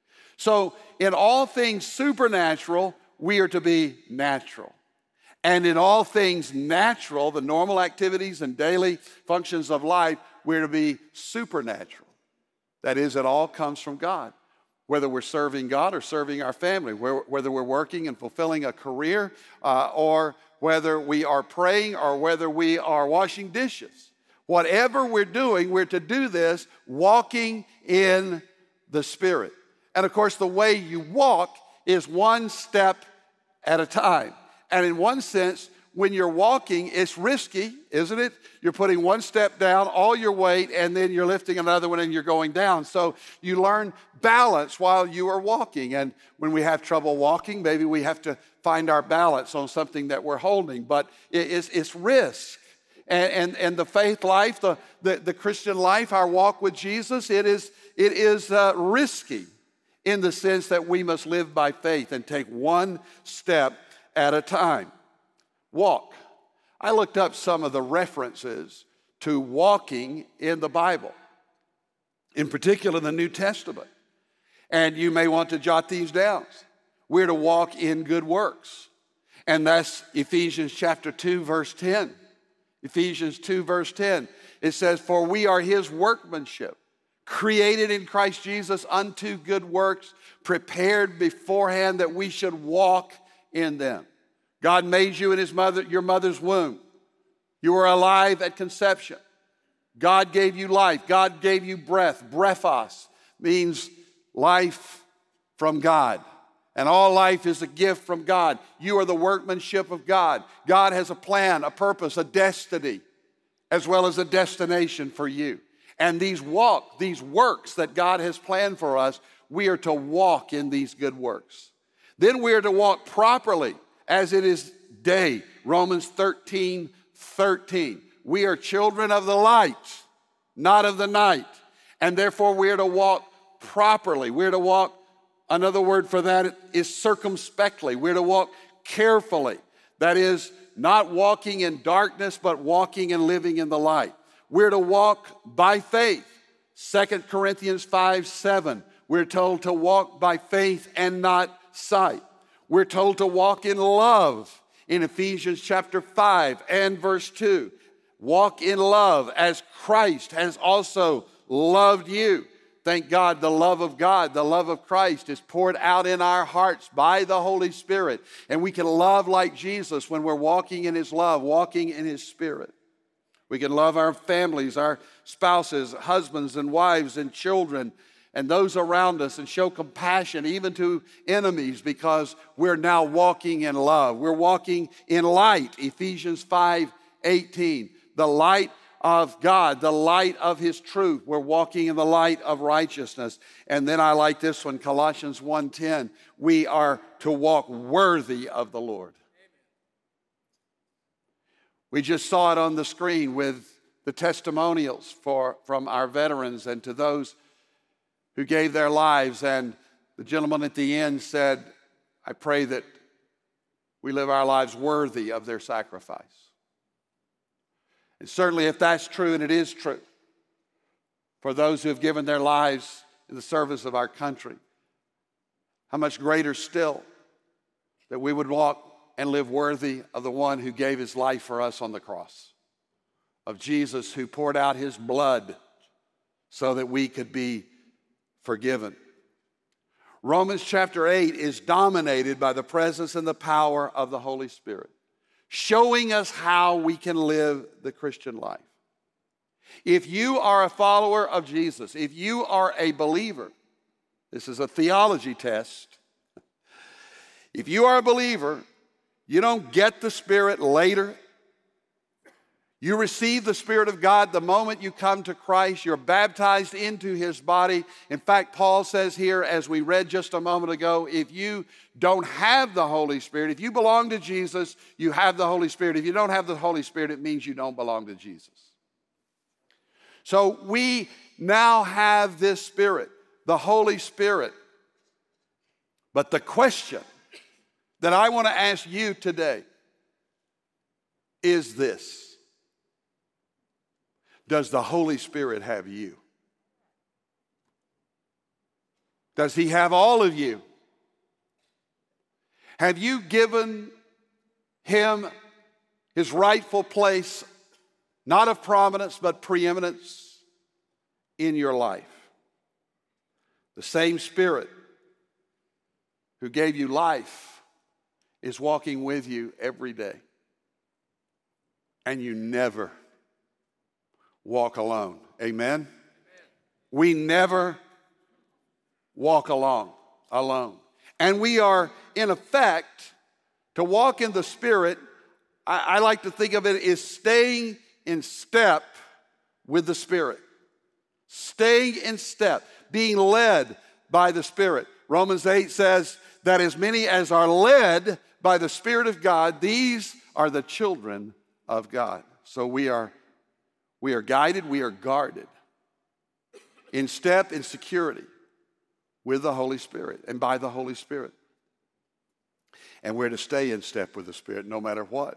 So in all things supernatural, we are to be natural. And in all things natural, the normal activities and daily functions of life, we're to be supernatural. That is, it all comes from God. Whether we're serving God or serving our family, whether we're working and fulfilling a career, uh, or whether we are praying or whether we are washing dishes. Whatever we're doing, we're to do this walking in the Spirit. And of course, the way you walk is one step at a time. And in one sense, when you're walking, it's risky, isn't it? You're putting one step down, all your weight, and then you're lifting another one and you're going down. So you learn balance while you are walking. And when we have trouble walking, maybe we have to find our balance on something that we're holding. But it's, it's risk. And, and, and the faith life, the, the, the Christian life, our walk with Jesus, it is, it is uh, risky in the sense that we must live by faith and take one step at a time. Walk. I looked up some of the references to walking in the Bible, in particular the New Testament. And you may want to jot these down. We're to walk in good works. And that's Ephesians chapter two, verse ten. Ephesians two, verse ten. It says, for we are His workmanship, created in Christ Jesus unto good works, prepared beforehand that we should walk in them. God made you in his mother, your mother's womb. You were alive at conception. God gave you life. God gave you breath. Brephos means life from God. And all life is a gift from God. You are the workmanship of God. God has a plan, a purpose, a destiny, as well as a destination for you. And these walk, these works that God has planned for us, we are to walk in these good works. Then we are to walk properly as it is day. Romans thirteen, thirteen. We are children of the light, not of the night. And therefore we are to walk properly. We're to walk, another word for that is circumspectly. We're to walk carefully. That is, not walking in darkness, but walking and living in the light. We're to walk by faith. Second Corinthians five, seven. We're told to walk by faith and not sight. We're told to walk in love in Ephesians chapter five and verse two. Walk in love as Christ has also loved you. Thank God, the love of God, the love of Christ is poured out in our hearts by the Holy Spirit. And we can love like Jesus when we're walking in his love, walking in his Spirit. We can love our families, our spouses, husbands and wives and children and those around us and show compassion even to enemies because we're now walking in love. We're walking in light, Ephesians five eighteen. The light of God, the light of His truth. We're walking in the light of righteousness. And then I like this one, Colossians one ten. We are to walk worthy of the Lord. We just saw it on the screen with the testimonials for, from our veterans and to those who gave their lives. And the gentleman at the end said, I pray that we live our lives worthy of their sacrifice. And certainly if that's true, and it is true, for those who have given their lives in the service of our country, how much greater still that we would walk and live worthy of the one who gave his life for us on the cross, of Jesus who poured out his blood so that we could be forgiven. Romans chapter eight is dominated by the presence and the power of the Holy Spirit, showing us how we can live the Christian life. If you are a follower of Jesus, if you are a believer, this is a theology test. If you are a believer, you don't get the Spirit later. You receive the Spirit of God the moment you come to Christ. You're baptized into His body. In fact, Paul says here, as we read just a moment ago, if you don't have the Holy Spirit, if you belong to Jesus, you have the Holy Spirit. If you don't have the Holy Spirit, it means you don't belong to Jesus. So we now have this Spirit, the Holy Spirit. But the question that I want to ask you today is this: does the Holy Spirit have you? Does He have all of you? Have you given Him His rightful place, not of prominence, but preeminence in your life? The same Spirit who gave you life is walking with you every day. And you never walk alone. Amen? Amen. We never walk along, alone. And we are, in effect, to walk in the Spirit, I, I like to think of it as staying in step with the Spirit. Staying in step, being led by the Spirit. Romans eight says that as many as are led by the Spirit of God, these are the children of God. So we are, we are guided, we are guarded, in step, in security, with the Holy Spirit and by the Holy Spirit. And we're to stay in step with the Spirit no matter what.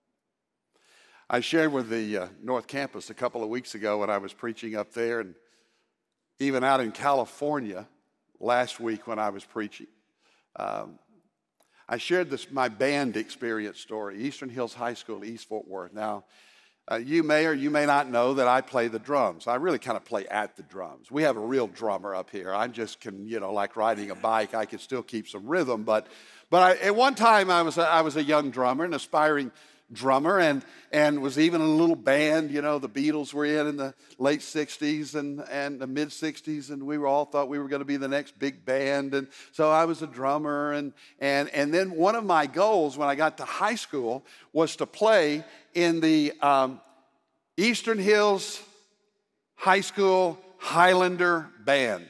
I shared with the uh, North Campus a couple of weeks ago when I was preaching up there, and even out in California last week when I was preaching. Um, I shared this my band experience story, Eastern Hills High School, East Fort Worth. Now, uh, you may or you may not know that I play the drums. I really kind of play at the drums. We have a real drummer up here. I just can, you know, like riding a bike, I can still keep some rhythm. But, but I, at one time, I was a, I was a young drummer, an aspiring drummer, and and was even in a little band, you know, the Beatles were in in the late sixties and, and the mid sixties, and we were all thought we were going to be the next big band, and so I was a drummer, and and and then one of my goals when I got to high school was to play in the um, Eastern Hills High School Highlander Band,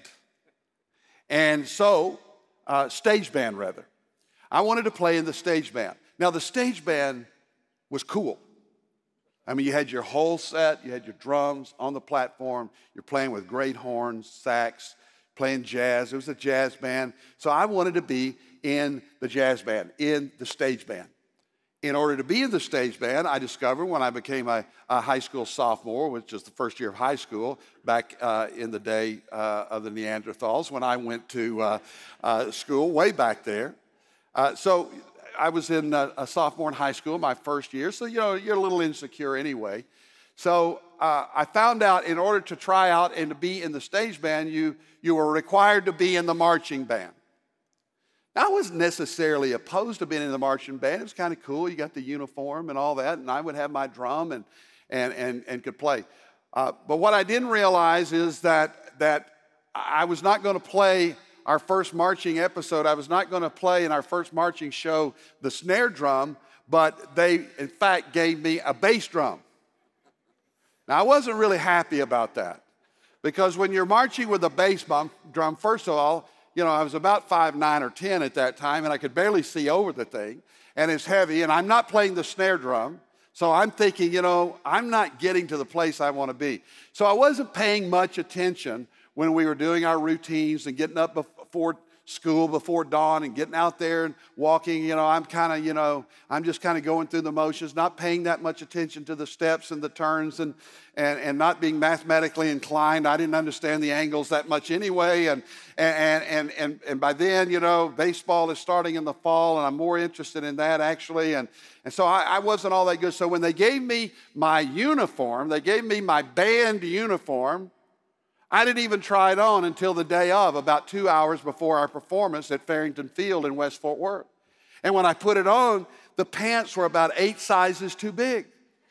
and so uh, stage band rather. I wanted to play in the stage band. Now the stage band was cool. I mean, you had your whole set, you had your drums on the platform, you're playing with great horns, sax, playing jazz. It was a jazz band. So I wanted to be in the jazz band, in the stage band. In order to be in the stage band, I discovered when I became a, a high school sophomore, which is the first year of high school, back uh, in the day uh, of the Neanderthals, when I went to uh, uh, school way back there. Uh, so I was in a, a sophomore in high school, my first year, so you know, you're a little insecure anyway. So uh, I found out in order to try out and to be in the stage band, you, you were required to be in the marching band. Now, I wasn't necessarily opposed to being in the marching band. It was kind of cool. You got the uniform and all that, and I would have my drum and, and, and, and could play. Uh, but what I didn't realize is that, that I was not going to play our first marching episode. I was not going to play in our first marching show the snare drum, but they, in fact, gave me a bass drum. Now, I wasn't really happy about that because when you're marching with a bass drum, first of all, you know, I was about five nine or ten at that time, and I could barely see over the thing, and it's heavy, and I'm not playing the snare drum. So I'm thinking, you know, I'm not getting to the place I want to be. So I wasn't paying much attention when we were doing our routines and getting up before school, before dawn, and getting out there and walking. You know, I'm kind of, you know, I'm just kind of going through the motions, not paying that much attention to the steps and the turns and, and, and not being mathematically inclined. I didn't understand the angles that much anyway. And, and, and, and, and by then, you know, baseball is starting in the fall, and I'm more interested in that actually. And, and so I, I wasn't all that good. So when they gave me my uniform, they gave me my band uniform, I didn't even try it on until the day of, about two hours before our performance at Farrington Field in West Fort Worth. And when I put it on, the pants were about eight sizes too big.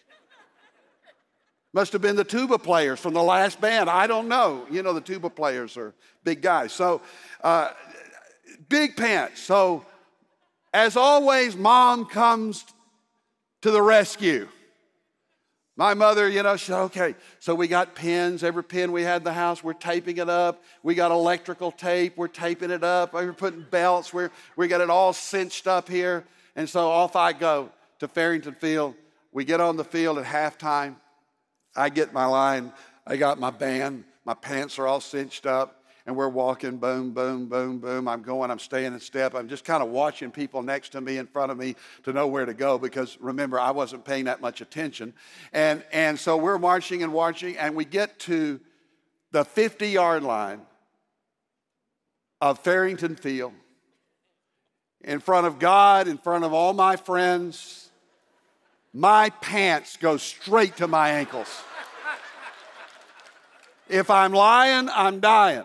Must have been the tuba players from the last band. I don't know. You know, the tuba players are big guys. So, uh, big pants. So, as always, Mom comes to the rescue. My mother, you know, she said, okay, so we got pins. Every pin we had in the house, we're taping it up. We got electrical tape. We're taping it up. We're putting belts. We're, we got it all cinched up here. And so off I go to Farrington Field. We get on the field at halftime. I get my line. I got my band. My pants are all cinched up. And we're walking, boom, boom, boom, boom. I'm going, I'm staying in step. I'm just kind of watching people next to me, in front of me, to know where to go because, remember, I wasn't paying that much attention. And, and so we're marching and marching, and we get to the fifty-yard line of Farrington Field in front of God, in front of all my friends. My pants go straight to my ankles. If I'm lying, I'm dying.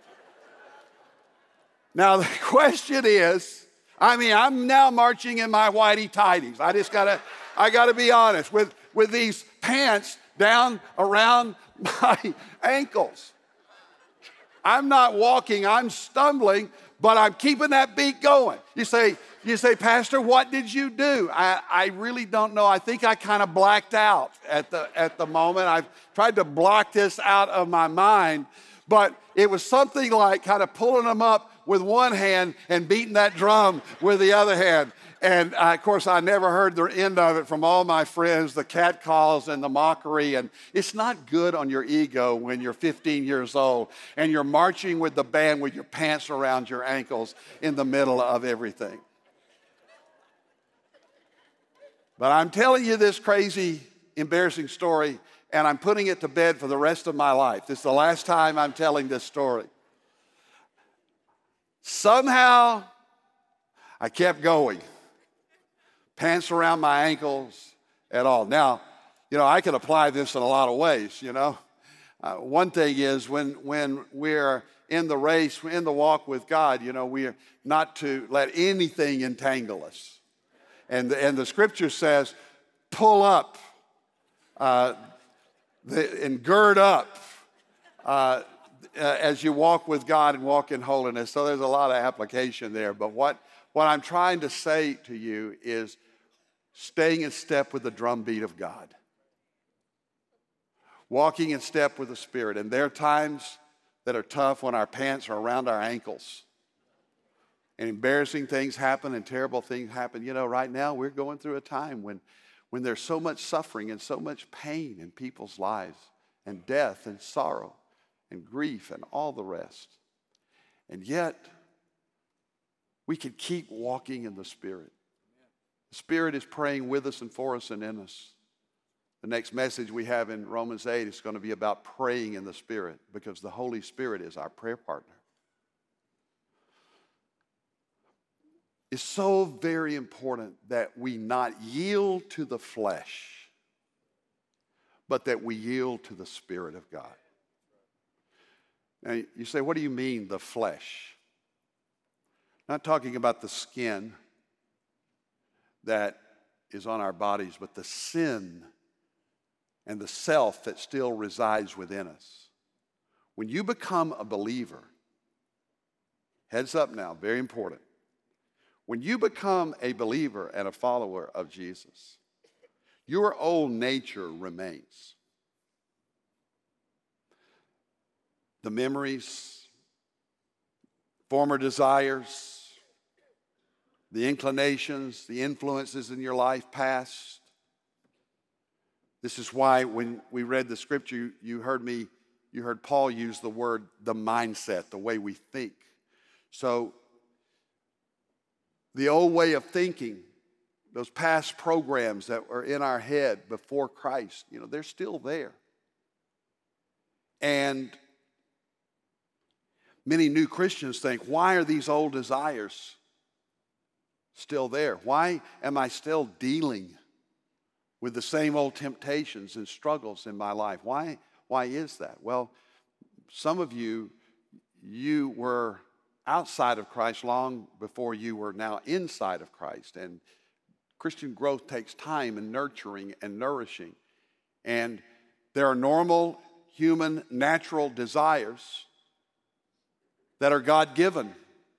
Now, the question is, I mean, I'm now marching in my whitey tighties. I just gotta, I gotta be honest, with, with these pants down around my ankles. I'm not walking, I'm stumbling, but I'm keeping that beat going. You say, you say, Pastor, what did you do? I, I really don't know. I think I kind of blacked out at the, at the moment. I've tried to block this out of my mind, but it was something like kind of pulling them up with one hand and beating that drum with the other hand. And uh, of course, I never heard the end of it from all my friends, the catcalls and the mockery. And it's not good on your ego when you're fifteen years old and you're marching with the band with your pants around your ankles in the middle of everything. But I'm telling you this crazy, embarrassing story, and I'm putting it to bed for the rest of my life. This is the last time I'm telling this story. Somehow, I kept going. Pants around my ankles at all. Now, you know, I could apply this in a lot of ways, you know. Uh, one thing is when, when we're in the race, in the walk with God, you know, we're not to let anything entangle us. And the, and the scripture says, pull up uh, the, and gird up uh, as you walk with God and walk in holiness. So there's a lot of application there. But what, what I'm trying to say to you is staying in step with the drumbeat of God. Walking in step with the Spirit. And there are times that are tough when our pants are around our ankles. And embarrassing things happen and terrible things happen. You know, right now we're going through a time when, when there's so much suffering and so much pain in people's lives, and death and sorrow and grief and all the rest. And yet, we can keep walking in the Spirit. The Spirit is praying with us and for us and in us. The next message we have in Romans eight is going to be about praying in the Spirit, because the Holy Spirit is our prayer partner. It's so very important that we not yield to the flesh, but that we yield to the Spirit of God. Now, you say, what do you mean, the flesh? Not talking about the skin that is on our bodies, but the sin and the self that still resides within us. When you become a believer, heads up now, very important. When you become a believer and a follower of Jesus, your old nature remains. The memories, former desires, the inclinations, the influences in your life past. This is why when we read the scripture, you, you heard me, you heard Paul use the word the mindset, the way we think. So the old way of thinking, those past programs that were in our head before Christ, you know, they're still there. And many new Christians think, why are these old desires still there? Why am I still dealing with the same old temptations and struggles in my life? Why, why is that? Well, some of you, you were outside of Christ long before you were now inside of Christ. And Christian growth takes time and nurturing and nourishing. And there are normal, human, natural desires that are God-given.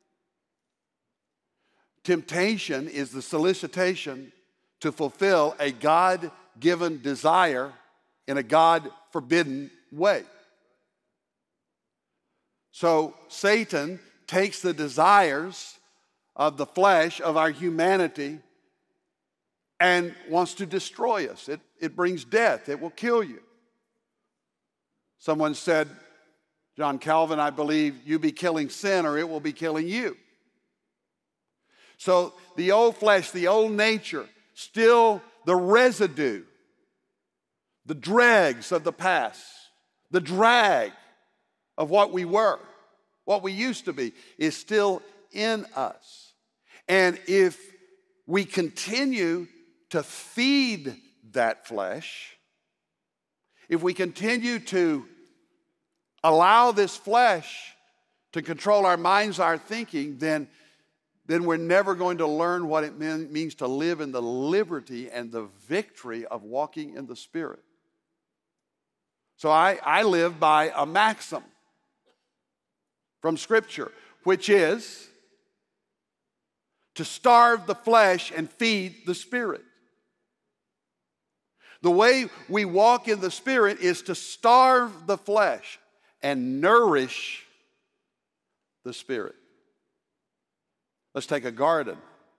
Temptation is the solicitation to fulfill a God-given desire in a God-forbidden way. So Satan takes the desires of the flesh, of our humanity, and wants to destroy us. It, it brings death. It will kill you. Someone said, John Calvin, I believe, you be killing sin or it will be killing you. So the old flesh, the old nature, still the residue, the dregs of the past, the drag of what we were, what we used to be, is still in us. And if we continue to feed that flesh, if we continue to allow this flesh to control our minds, our thinking, then, then we're never going to learn what it mean, means to live in the liberty and the victory of walking in the Spirit. So I, I live by a maxim from Scripture, which is to starve the flesh and feed the Spirit. The way we walk in the Spirit is to starve the flesh and nourish the Spirit. Let's take a garden.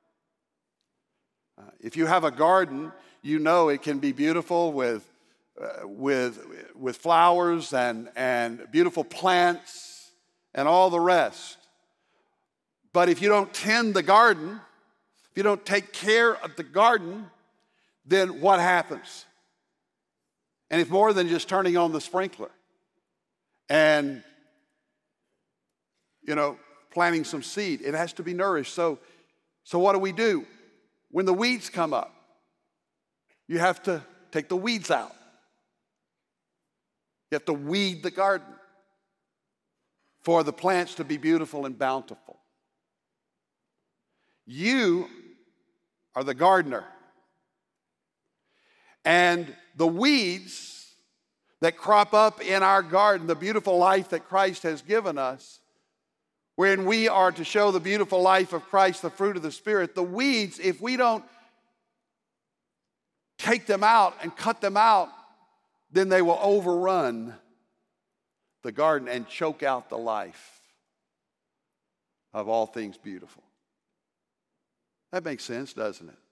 Uh, if you have a garden, you know it can be beautiful with, uh, with, with flowers and, and beautiful plants and all the rest. But if you don't tend the garden, if you don't take care of the garden, then what happens? And it's more than just turning on the sprinkler and, you know, planting some seed. It has to be nourished. So, so what do we do? When the weeds come up, you have to take the weeds out. You have to weed the garden for the plants to be beautiful and bountiful. You are the gardener. And the weeds that crop up in our garden, the beautiful life that Christ has given us, wherein we are to show the beautiful life of Christ, the fruit of the Spirit, the weeds, if we don't take them out and cut them out, then they will overrun the garden and choke out the life of all things beautiful. That makes sense, doesn't it?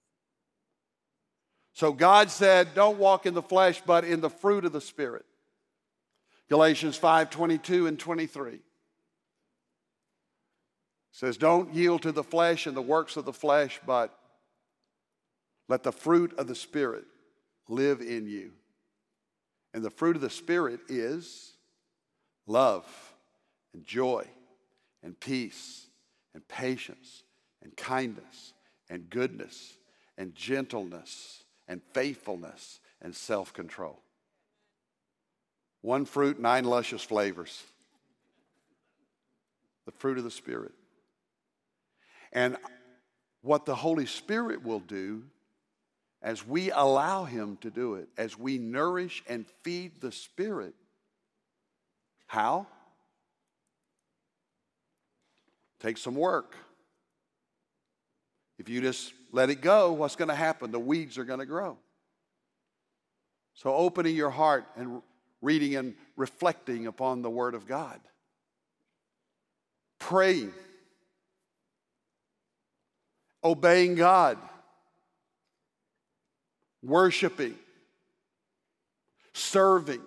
So God said, don't walk in the flesh, but in the fruit of the Spirit. Galatians five twenty-two and twenty-three says, don't yield to the flesh and the works of the flesh, but let the fruit of the Spirit live in you. And the fruit of the Spirit is love and joy and peace and patience and kindness and goodness and gentleness and faithfulness and self-control. One fruit, nine luscious flavors. The fruit of the Spirit. And what the Holy Spirit will do as we allow Him to do it, as we nourish and feed the Spirit, How? Takes some work. If you just let it go, what's going to happen? The weeds are going to grow. So opening your heart and reading and reflecting upon the Word of God. Praying. Obeying God. Worshiping. Serving.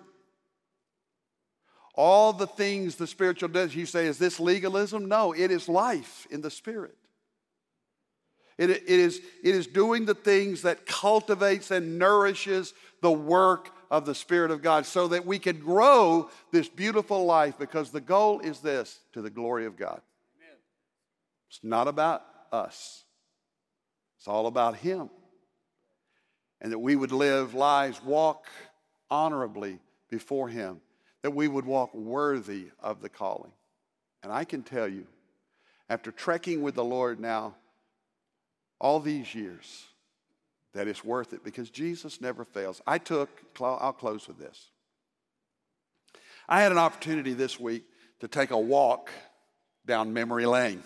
All the things the spiritual does. You say, is this legalism? No, it is life in the Spirit. It, it, is, it is doing the things that cultivates and nourishes the work of the Spirit of God so that we can grow this beautiful life, because the goal is this, to the glory of God. Amen. It's not about us. It's all about Him. And that we would live lives, walk honorably before Him, that we would walk worthy of the calling. And I can tell you, after trekking with the Lord now all these years, that it's worth it, because Jesus never fails. I took, I'll close with this. I had an opportunity this week to take a walk down memory lane,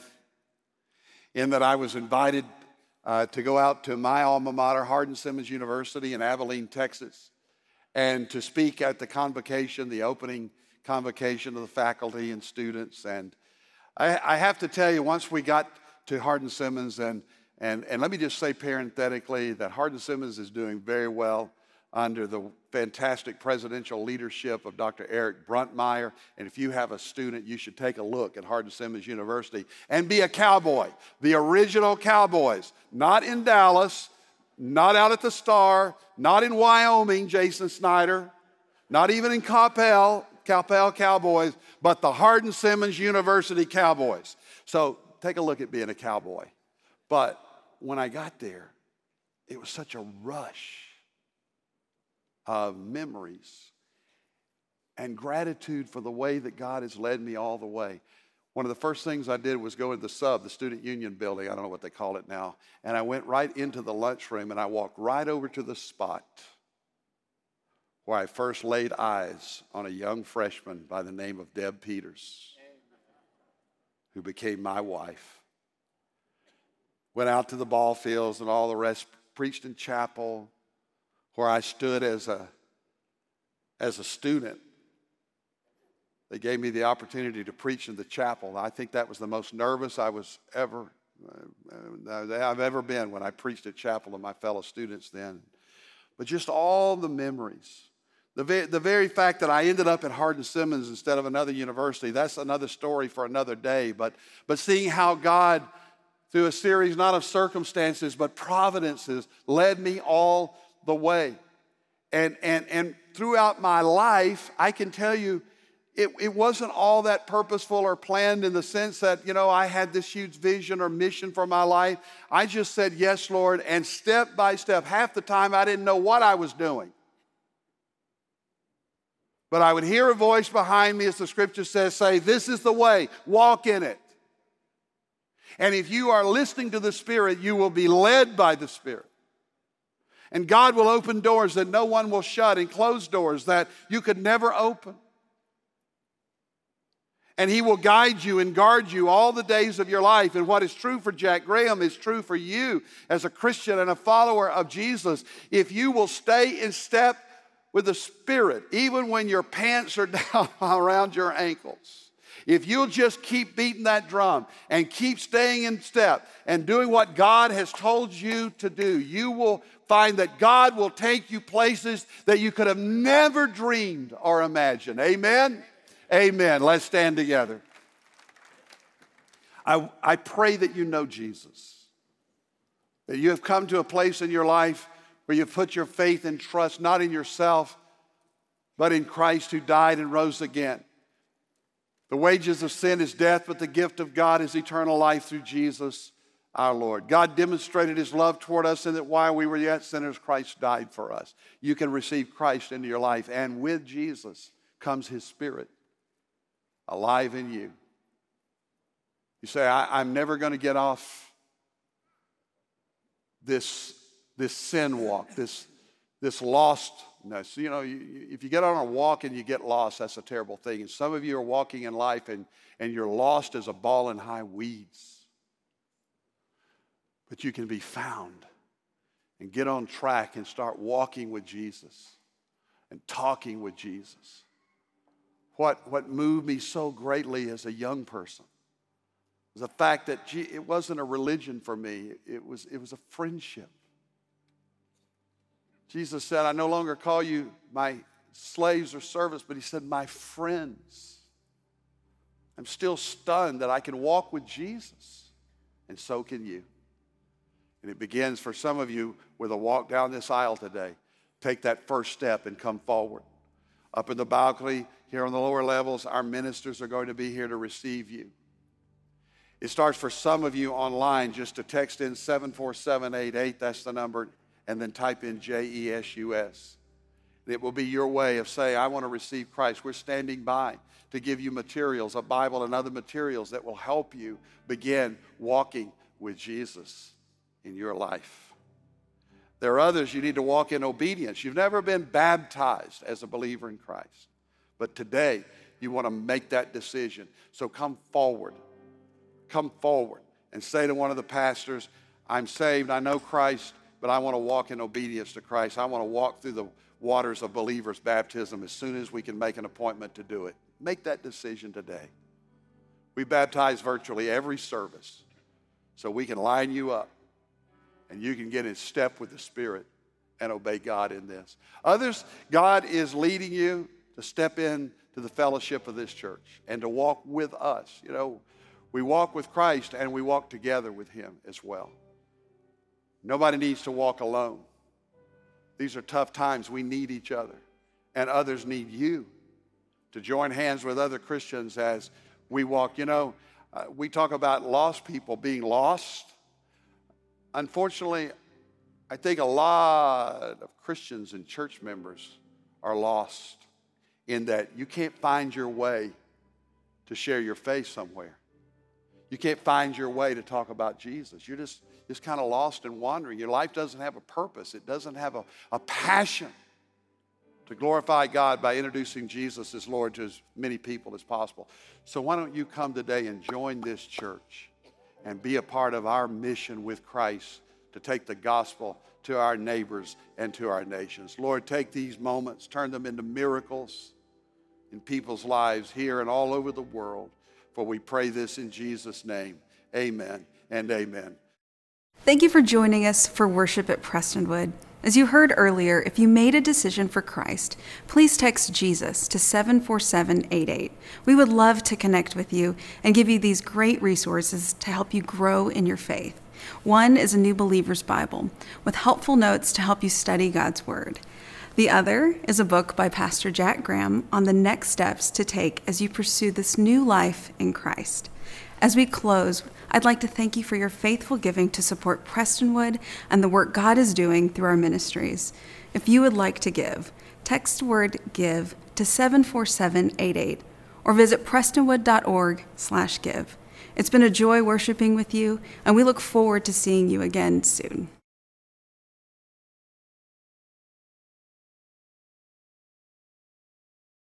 in that I was invited uh, to go out to my alma mater, Hardin-Simmons University in Abilene, Texas, and to speak at the convocation, the opening convocation of the faculty and students. And I, I have to tell you, once we got to Hardin-Simmons, and And, and let me just say parenthetically that Hardin-Simmons is doing very well under the fantastic presidential leadership of Doctor Eric Bruntmeyer. And if you have a student, you should take a look at Hardin-Simmons University and be a cowboy, the original cowboys, not in Dallas, not out at the Star, not in Wyoming, Jason Snyder, not even in Coppell, Coppell Cowboys, but the Hardin-Simmons University Cowboys. So take a look at being a cowboy. But when I got there, it was such a rush of memories and gratitude for the way that God has led me all the way. One of the first things I did was go into the sub, the Student Union building, I don't know what they call it now, and I went right into the lunchroom and I walked right over to the spot where I first laid eyes on a young freshman by the name of Deb Peters, who became my wife. Went out to the ball fields and all the rest, preached in chapel, where I stood as a, as a student. They gave me the opportunity to preach in the chapel. I think that was the most nervous I was ever, uh, I've ever been when I preached at chapel to my fellow students then. But just all the memories. The, ve- the very fact that I ended up at Hardin-Simmons instead of another university, that's another story for another day. But, but seeing how God, through a series not of circumstances but providences, led me all the way. And, and, and throughout my life, I can tell you, it, it wasn't all that purposeful or planned in the sense that, you know, I had this huge vision or mission for my life. I just said, yes, Lord, and step by step, half the time I didn't know what I was doing. But I would hear a voice behind me, as the scripture says, say, this is the way, walk in it. And if you are listening to the Spirit, you will be led by the Spirit. And God will open doors that no one will shut, and close doors that you could never open. And He will guide you and guard you all the days of your life. And what is true for Jack Graham is true for you as a Christian and a follower of Jesus. If you will stay in step with the Spirit, even when your pants are down around your ankles, if you'll just keep beating that drum and keep staying in step and doing what God has told you to do, you will find that God will take you places that you could have never dreamed or imagined. Amen? Amen. Let's stand together. I, I pray that you know Jesus, that you have come to a place in your life where you've put your faith and trust not in yourself, but in Christ who died and rose again. The wages of sin is death, but the gift of God is eternal life through Jesus our Lord. God demonstrated His love toward us in that while we were yet sinners, Christ died for us. You can receive Christ into your life, and with Jesus comes His Spirit alive in you. You say, I, I'm never going to get off this, this sin walk, this, this lostness. You know, you, if you get on a walk and you get lost, that's a terrible thing. And some of you are walking in life and, and you're lost as a ball in high weeds. But you can be found and get on track and start walking with Jesus and talking with Jesus. What, what moved me so greatly as a young person was the fact that gee, it wasn't a religion for me. It was, it was a friendship. Jesus said, I no longer call you my slaves or servants, but he said, my friends. I'm still stunned that I can walk with Jesus, and so can you. And it begins for some of you with a walk down this aisle today. Take that first step and come forward. Up in the balcony, here on the lower levels, our ministers are going to be here to receive you. It starts for some of you online just to text in seven four seven eight eight, that's the number, and then type in J E S U S. It will be your way of saying, I want to receive Christ. We're standing by to give you materials, a Bible and other materials that will help you begin walking with Jesus in your life. There are others you need to walk in obedience. You've never been baptized as a believer in Christ, but today you want to make that decision. So come forward. Come forward and say to one of the pastors, I'm saved, I know Christ, but I want to walk in obedience to Christ. I want to walk through the waters of believers' baptism as soon as we can make an appointment to do it. Make that decision today. We baptize virtually every service so we can line you up and you can get in step with the Spirit and obey God in this. Others, God is leading you to step in to the fellowship of this church and to walk with us. You know, we walk with Christ and we walk together with him as well. Nobody needs to walk alone. These are tough times. We need each other. And others need you to join hands with other Christians as we walk. You know, uh, we talk about lost people being lost. Unfortunately, I think a lot of Christians and church members are lost in that you can't find your way to share your faith somewhere. You can't find your way to talk about Jesus. You're just, just kind of lost and wandering. Your life doesn't have a purpose. It doesn't have a, a passion to glorify God by introducing Jesus as Lord to as many people as possible. So why don't you come today and join this church and be a part of our mission with Christ to take the gospel to our neighbors and to our nations. Lord, take these moments, turn them into miracles in people's lives here and all over the world. For we pray this in Jesus' name. Amen and amen. Thank you for joining us for worship at Prestonwood. As you heard earlier, if you made a decision for Christ, please text Jesus to seven four seven eight eight. We would love to connect with you and give you these great resources to help you grow in your faith. One is a New Believer's Bible with helpful notes to help you study God's Word. The other is a book by Pastor Jack Graham on the next steps to take as you pursue this new life in Christ. As we close, I'd like to thank you for your faithful giving to support Prestonwood and the work God is doing through our ministries. If you would like to give, text the word GIVE to seven four seven eight eight or visit prestonwood.org slash give. It's been a joy worshiping with you, and we look forward to seeing you again soon.